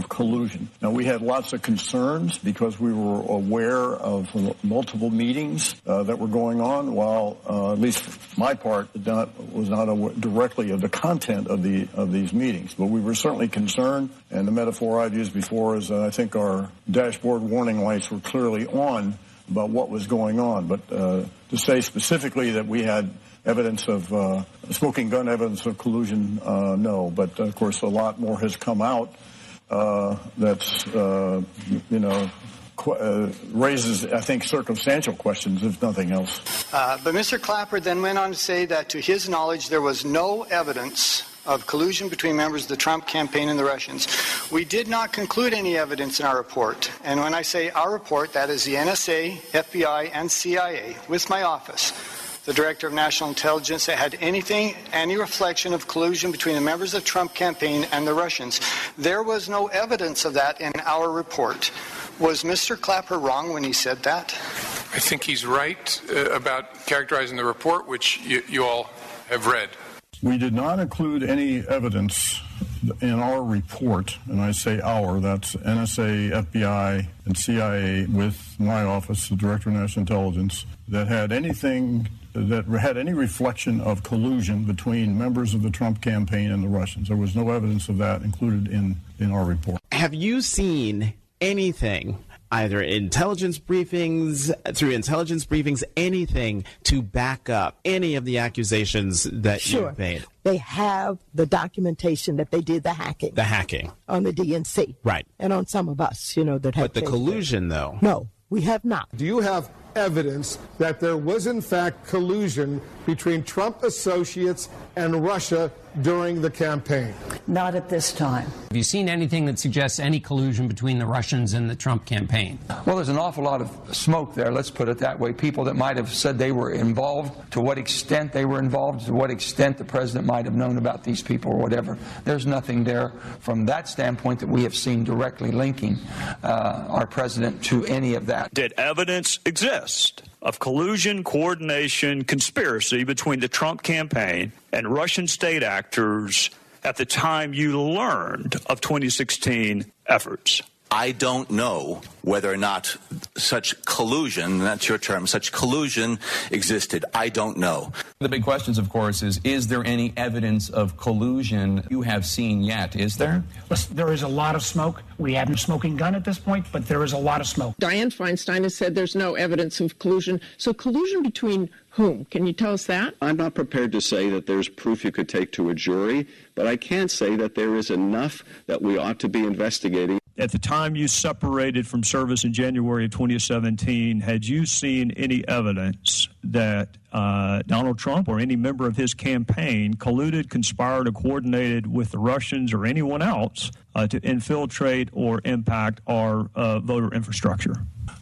collusion. Now, we had lots of concerns because we were aware of multiple meetings uh, that were going on, while uh, at least my part did not, was not aware directly of the content of the of these meetings. But we were certainly concerned, and the metaphor I've used before is that I think our dashboard warning lights were clearly on about what was going on. But uh, to say specifically that we had evidence of uh, smoking gun evidence of collusion, uh, no. But, of course, a lot more has come out uh, that's, uh, you know, qu- uh, raises, I think, circumstantial questions, if nothing else. Uh, but Mister Clapper then went on to say that, to his knowledge, there was no evidence of collusion between members of the Trump campaign and the Russians. We did not conclude any evidence in our report. And when I say our report, that is the N S A, F B I, and C I A, with my office, the Director of National Intelligence, that had anything, any reflection of collusion between the members of the Trump campaign and the Russians. There was no evidence of that in our report. Was Mister Clapper wrong when he said that? I think he's right uh, about characterizing the report, which you, you all have read. We did not include any evidence in our report, and I say our, that's N S A, F B I, and C I A with my office, the Director of National Intelligence, that had anything, that had any reflection of collusion between members of the Trump campaign and the Russians. There was no evidence of that included in, in our report. Have you seen anything, either intelligence briefings, through intelligence briefings, anything to back up any of the accusations that Sure. you've made? They have the documentation that they did the hacking. The hacking. On the D N C. Right. And on some of us, you know, that have But the faced collusion, it. though. No, we have not. Do you have evidence that there was, in fact, collusion between Trump associates and Russia during the campaign? Not at this time. Have you seen anything that suggests any collusion between the Russians and the Trump campaign? Well, there's an awful lot of smoke there, let's put it that way. People that might have said they were involved, to what extent they were involved, to what extent the president might have known about these people or whatever. There's nothing there from that standpoint that we have seen directly linking uh, our president to any of that. Did evidence exist of collusion, coordination, conspiracy between the Trump campaign and Russian state actors at the time you learned of twenty sixteen efforts? I don't know whether or not such collusion, that's your term, such collusion existed. I don't know. The big questions, of course, is, is there any evidence of collusion you have seen yet? Is there? Listen, there is a lot of smoke. We haven't a smoking gun at this point, but there is a lot of smoke. Dianne Feinstein has said there's no evidence of collusion. So collusion between whom? Can you tell us that? I'm not prepared to say that there's proof you could take to a jury, but I can say that there is enough that we ought to be investigating. At the time you separated from service in January of twenty seventeen, had you seen any evidence that uh, Donald Trump or any member of his campaign colluded, conspired, or coordinated with the Russians or anyone else uh, to infiltrate or impact our uh, voter infrastructure?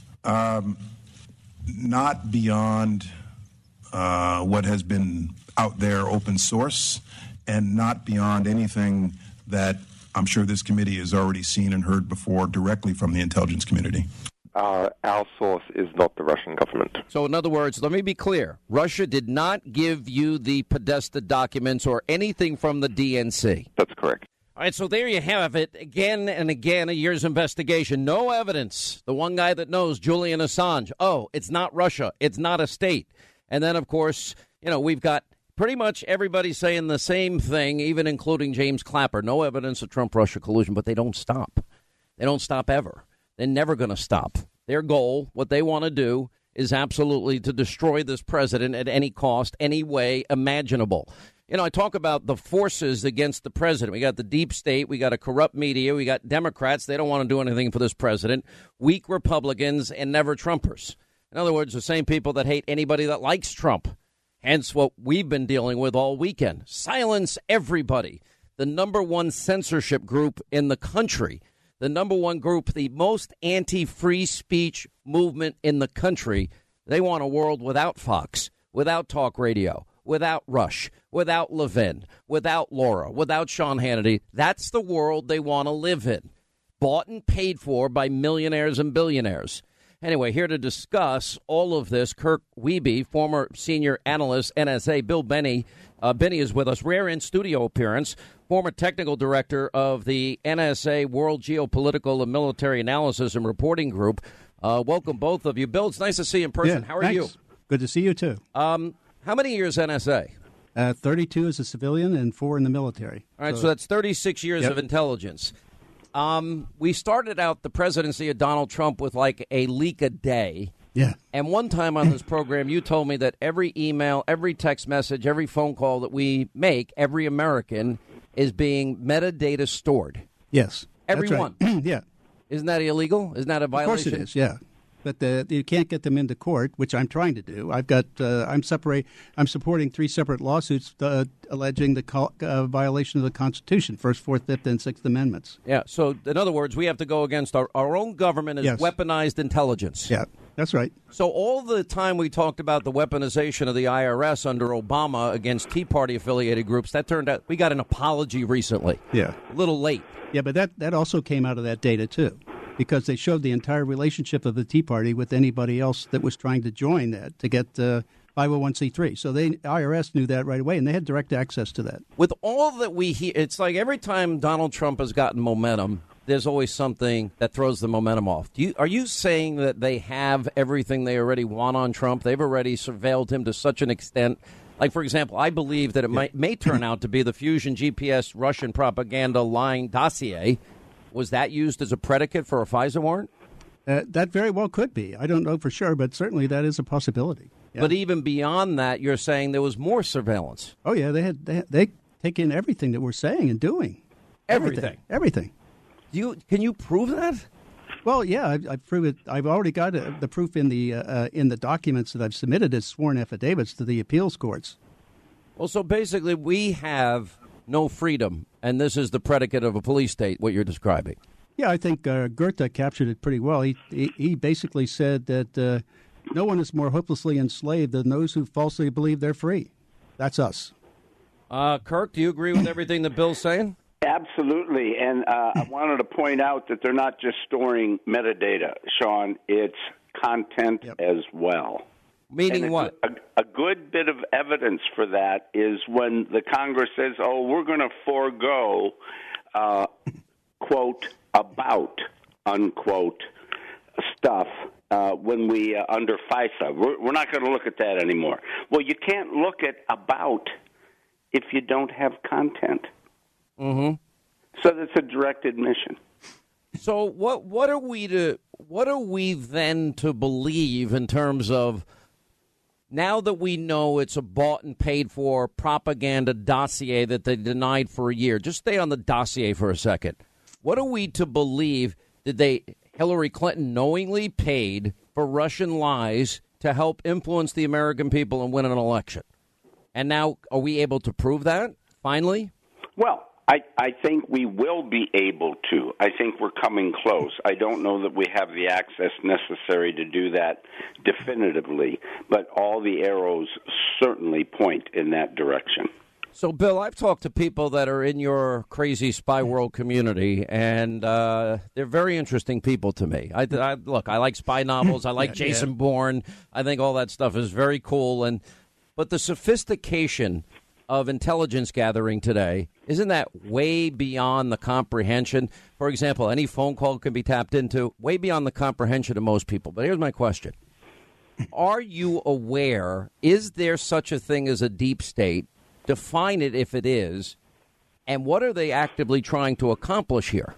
Um, not beyond uh, what has been out there open source, and not beyond anything that I'm sure this committee has already seen and heard before directly from the intelligence community. Uh, our source is not the Russian government. So, in other words, let me be clear. Russia did not give you the Podesta documents or anything from the D N C. That's correct. All right, so there you have it. Again and again, a year's investigation. No evidence. The one guy that knows, Julian Assange. Oh, it's not Russia. It's not a state. And then, of course, you know, we've got pretty much everybody saying the same thing, even including James Clapper. No evidence of Trump-Russia collusion, but they don't stop. They don't stop ever. They're never going to stop. Their goal, what they want to do, is absolutely to destroy this president at any cost, any way imaginable. You know, I talk about the forces against the president. We got the deep state. We got a corrupt media. We got Democrats. They don't want to do anything for this president. Weak Republicans and never Trumpers. In other words, the same people that hate anybody that likes Trump. Hence what we've been dealing with all weekend. Silence everybody. The number one censorship group in the country. The number one group, the most anti-free speech movement in the country. They want a world without Fox, without talk radio, without Rush, without Levin, without Laura, without Sean Hannity. That's the world they want to live in. Bought and paid for by millionaires and billionaires. Anyway, here to discuss all of this, Kirk Wiebe, former senior analyst, N S A. Bill Binney. Uh, Binney is with us. Rare in-studio appearance. former technical director of the N S A World Geopolitical and Military Analysis and Reporting Group. Uh, welcome, both of you. Bill, it's nice to see you in person. Yeah, How are thanks. you? Good to see you, too. Um, how many years N S A? Uh, thirty-two as a civilian and four in the military. All right, so, so that's thirty-six years yep. of intelligence. Um, we started out the presidency of Donald Trump with like a leak a day. Yeah. And one time on this program, you told me that every email, every text message, every phone call that we make, every American is being metadata stored. Yes. Everyone. Right. Yeah. Isn't that illegal? Isn't that a violation? Of course it is, yeah. But uh, you can't get them into court, which I'm trying to do. I've got, uh, I'm separate, I'm supporting three separate lawsuits uh, alleging the co- uh, violation of the Constitution, First, Fourth, Fifth, and Sixth Amendments. Yeah. So, in other words, we have to go against our, our own government as yes. weaponized intelligence. Yeah, that's right. So, all the time we talked about the weaponization of the I R S under Obama against Tea Party affiliated groups, that turned out we got an apology recently. Yeah. A little late. Yeah, but that, that also came out of that data, too. Because they showed the entire relationship of the Tea Party with anybody else that was trying to join that to get uh, five oh one c three. So the I R S knew that right away, and they had direct access to that. With all that we hear, it's like every time Donald Trump has gotten momentum, there's always something that throws the momentum off. Do you, are you saying that they have everything they already want on Trump? They've already surveilled him to such an extent. Like, for example, I believe that it yeah. might, may turn out to be the Fusion G P S Russian propaganda lying dossier. Was that used as a predicate for a FISA warrant? Uh, that very well could be. I don't know for sure, but certainly that is a possibility. Yeah. But even beyond that, you're saying there was more surveillance. Oh, yeah. They had they, they take in everything that we're saying and doing. Everything. Everything. everything. Do you, can you prove that? Well, yeah, I've, I've proved it. I've already got uh, the proof in the uh, uh, in the documents that I've submitted as sworn affidavits to the appeals courts. Well, so basically we have no freedom, and this is the predicate of a police state, what you're describing. Yeah, I think uh, Goethe captured it pretty well. He he, he basically said that uh, no one is more hopelessly enslaved than those who falsely believe they're free. That's us. Uh, Kirk, do you agree with everything that Bill's saying? Absolutely, and uh, I wanted to point out that they're not just storing metadata, Sean. It's content yep. as well. Meaning and what? A, a good bit of evidence for that is when the Congress says, oh, we're going to forego, uh, quote, about, unquote, stuff uh, when we, uh, under FISA. We're, we're not going to look at that anymore. Well, you can't look at about if you don't have content. Mm-hmm. So that's a direct admission. So what what are we to what are we then to believe in terms of now that we know it's a bought and paid for propaganda dossier that they denied for a year? Just stay on the dossier for a second. What are we to believe? Did they Hillary Clinton knowingly paid for Russian lies to help influence the American people and win an election? And now are we able to prove that finally? Well, I, I think we will be able to. I think we're coming close. I don't know that we have the access necessary to do that definitively, but all the arrows certainly point in that direction. So, Bill, I've talked to people that are in your crazy spy world community, and uh, they're very interesting people to me. I, I, look, I like spy novels. I like yeah, Jason yeah. Bourne. I think all that stuff is very cool. And but the sophistication of intelligence gathering today, isn't that way beyond the comprehension? For example, any phone call can be tapped into, way beyond the comprehension of most people. But here's my question. Are you aware, is there such a thing as a deep state? Define it if it is. And what are they actively trying to accomplish here?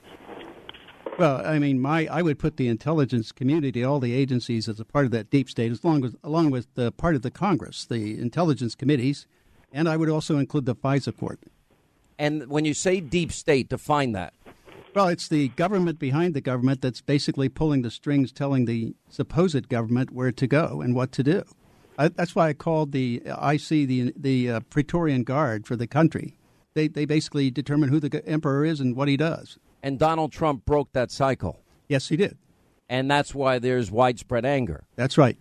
Well, I mean, my I would put the intelligence community, all the agencies, as a part of that deep state, as long as, along with the part of the Congress, the intelligence committees. And I would also include the FISA court. And when you say deep state, define that. Well, it's the government behind the government that's basically pulling the strings, telling the supposed government where to go and what to do. I, that's why I called the I C the the uh, Praetorian Guard for the country. They they basically determine who the emperor is and what he does. And Donald Trump broke that cycle. Yes, he did. And that's why there's widespread anger. That's right.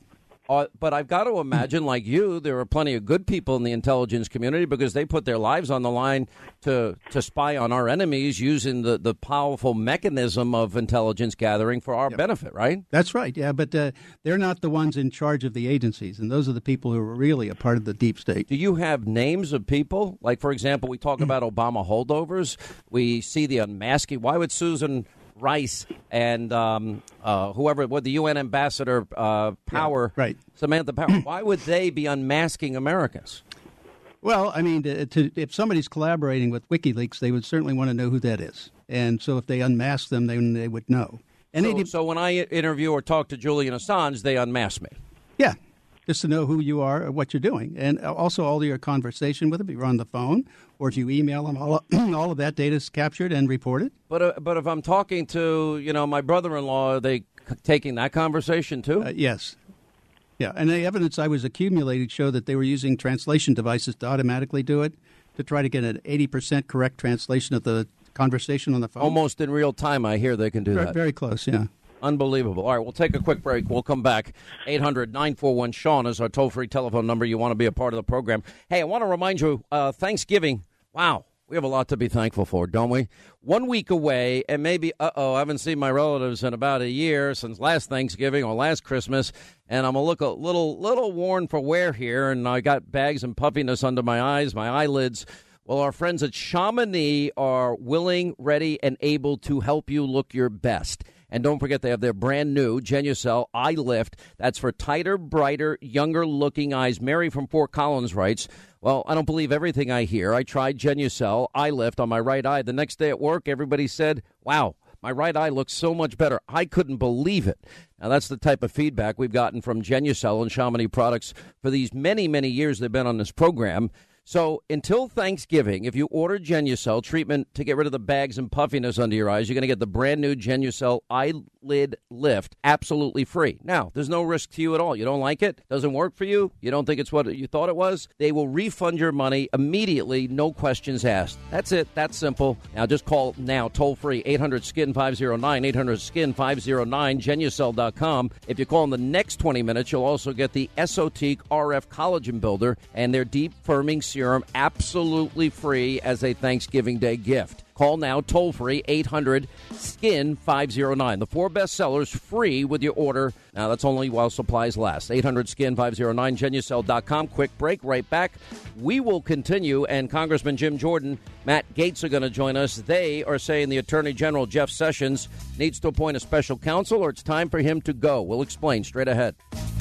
Uh, but I've got to imagine, like you, there are plenty of good people in the intelligence community because they put their lives on the line to to spy on our enemies using the, the powerful mechanism of intelligence gathering for our yep. benefit, right? That's right, yeah, but uh, they're not the ones in charge of the agencies, and those are the people who are really a part of the deep state. Do you have names of people? Like, for example, we talk about Obama holdovers. We see the unmasking. Why would Susan Rice and um, uh, whoever, what the U N ambassador uh, Power, yeah, right. Samantha Power, why would they be unmasking Americans? Well, I mean, to, to, if somebody's collaborating with WikiLeaks, they would certainly want to know who that is. And so if they unmask them, then they would know. And so, so when I interview or talk to Julian Assange, they unmask me? Yeah, just to know who you are or what you're doing. And also all of your conversation with them, if you're on the phone or if you email them, all of, all of that data is captured and reported. But uh, but if I'm talking to, you know, my brother-in-law, are they c- taking that conversation too? Uh, yes. Yeah, and the evidence I was accumulating showed that they were using translation devices to automatically do it, to try to get an eighty percent correct translation of the conversation on the phone. Almost in real time, I hear they can do very, that. Very close, yeah. Unbelievable. All right, we'll take a quick break. We'll come back. eight hundred nine four one Sean is our toll-free telephone number. You want to be a part of the program. Hey, I want to remind you, uh, Thanksgiving, wow, we have a lot to be thankful for, don't we? One week away, and maybe, uh-oh, I haven't seen my relatives in about a year since last Thanksgiving or last Christmas, and I'm going to look a little, little worn for wear here, and I got bags and puffiness under my eyes, my eyelids. Well, our friends at Chamonix are willing, ready, and able to help you look your best. And don't forget, they have their brand new Genucel Eye Lift. That's for tighter, brighter, younger-looking eyes. Mary from Fort Collins writes, well, I don't believe everything I hear. I tried Genucel Eye Lift on my right eye. The next day at work, everybody said, wow, my right eye looks so much better. I couldn't believe it. Now, that's the type of feedback we've gotten from Genucel and Chamonix products for these many, many years they've been on this program. So until Thanksgiving, if you order Genucel treatment to get rid of the bags and puffiness under your eyes, you're going to get the brand new Genucel Eyelid Lift absolutely free. Now, there's no risk to you at all. You don't like it? Doesn't work for you? You don't think it's what you thought it was? They will refund your money immediately, no questions asked. That's it. That's simple. Now, just call now, toll-free, eight hundred skin five oh nine, eight hundred skin five oh nine, Genucel dot com. If you call in the next twenty minutes, you'll also get the Esotique R F Collagen Builder and their deep firming serum absolutely free as a Thanksgiving Day gift. Call now, toll-free, eight hundred skin five oh nine. The four best sellers free with your order. Now, that's only while supplies last. eight hundred skin five oh nine, Genucel dot com. Quick break, right back. We will continue, and Congressman Jim Jordan, Matt Gaetz are going to join us. They are saying the Attorney General, Jeff Sessions, needs to appoint a special counsel, or it's time for him to go. We'll explain straight ahead.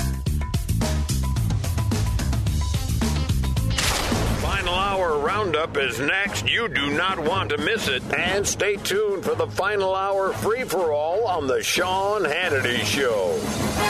Hour Roundup is next. You do not want to miss it. And stay tuned for the final hour free-for-all on the Sean Hannity Show.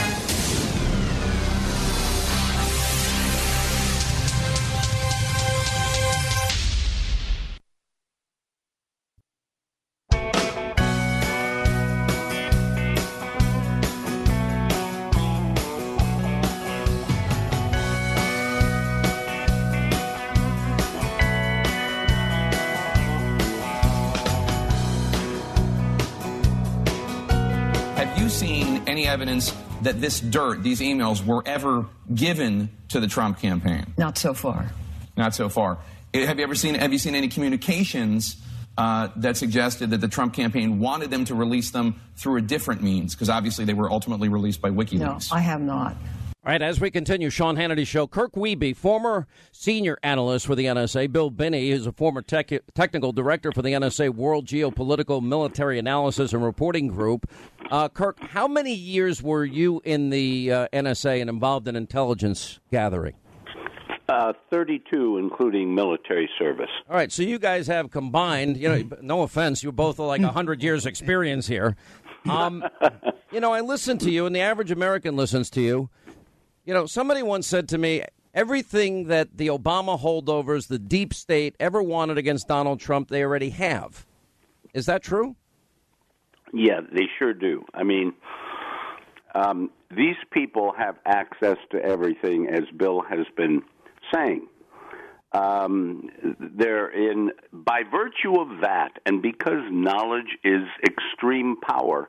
Any evidence that this dirt, these emails, were ever given to the Trump campaign? Not so far. Not so far. Have you ever seen? Have you seen any communications uh, that suggested that the Trump campaign wanted them to release them through a different means? Because obviously they were ultimately released by WikiLeaks. No, I have not. All right, as we continue, Sean Hannity Show. Kirk Wiebe, former senior analyst for the N S A. Bill Binney is a former tech, technical director for the N S A World Geopolitical Military Analysis and Reporting Group. Uh, Kirk, how many years were you in the uh, N S A and involved in intelligence gathering? Uh, thirty-two, including military service. All right, so you guys have combined, you know, no offense, you're both like one hundred years experience here. Um, you know, I listen to you, and the average American listens to you. You know, somebody once said to me, everything that the Obama holdovers, the deep state, ever wanted against Donald Trump, they already have. Is that true? Yeah, they sure do. I mean, um, these people have access to everything, as Bill has been saying. Um, they're in, by virtue of that, and because knowledge is extreme power,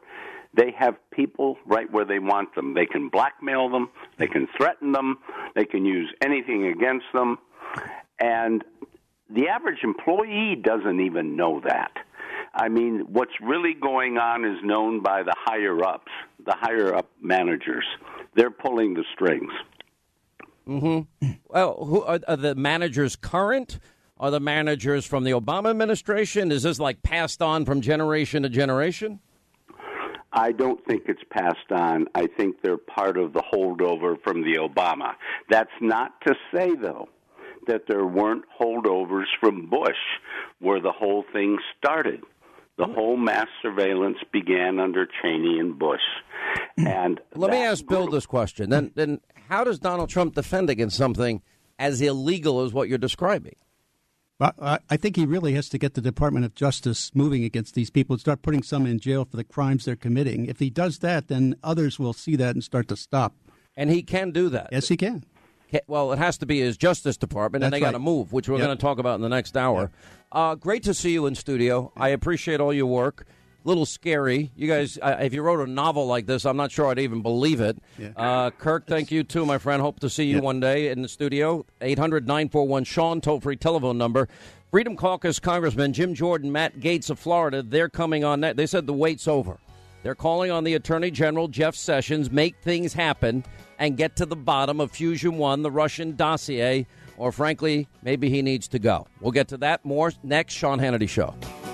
They have people right where they want them. They can blackmail them. They can threaten them. They can use anything against them. And the average employee doesn't even know that. I mean, what's really going on is known by the higher-ups, the higher-up managers. They're pulling the strings. Mm-hmm. Well, who are, are the managers current? Are the managers from the Obama administration? Is this like passed on from generation to generation? I don't think it's passed on. I think they're part of the holdover from the Obama. That's not to say, though, that there weren't holdovers from Bush where the whole thing started. The whole mass surveillance began under Cheney and Bush. And let me ask Bill this question. Then, then how does Donald Trump defend against something as illegal as what you're describing? Well, I think he really has to get the Department of Justice moving against these people and start putting some in jail for the crimes they're committing. If he does that, then others will see that and start to stop. And he can do that. Yes, he can. Well, it has to be his Justice Department, and That's they got right. to move, which we're Yep. going to talk about in the next hour. Yep. Uh, great to see you in studio. I appreciate all your work. A little scary. You guys, uh, if you wrote a novel like this, I'm not sure I'd even believe it. Yeah. Uh, Kirk, thank you, too, my friend. Hope to see you Yeah. one day in the studio. eight hundred nine four one Sean, toll-free telephone number. Freedom Caucus Congressman Jim Jordan, Matt Gaetz of Florida, they're coming on. That. They said the wait's over. They're calling on the Attorney General, Jeff Sessions, make things happen and get to the bottom of Fusion One, the Russian dossier, or frankly, maybe he needs to go. We'll get to that more next Sean Hannity Show.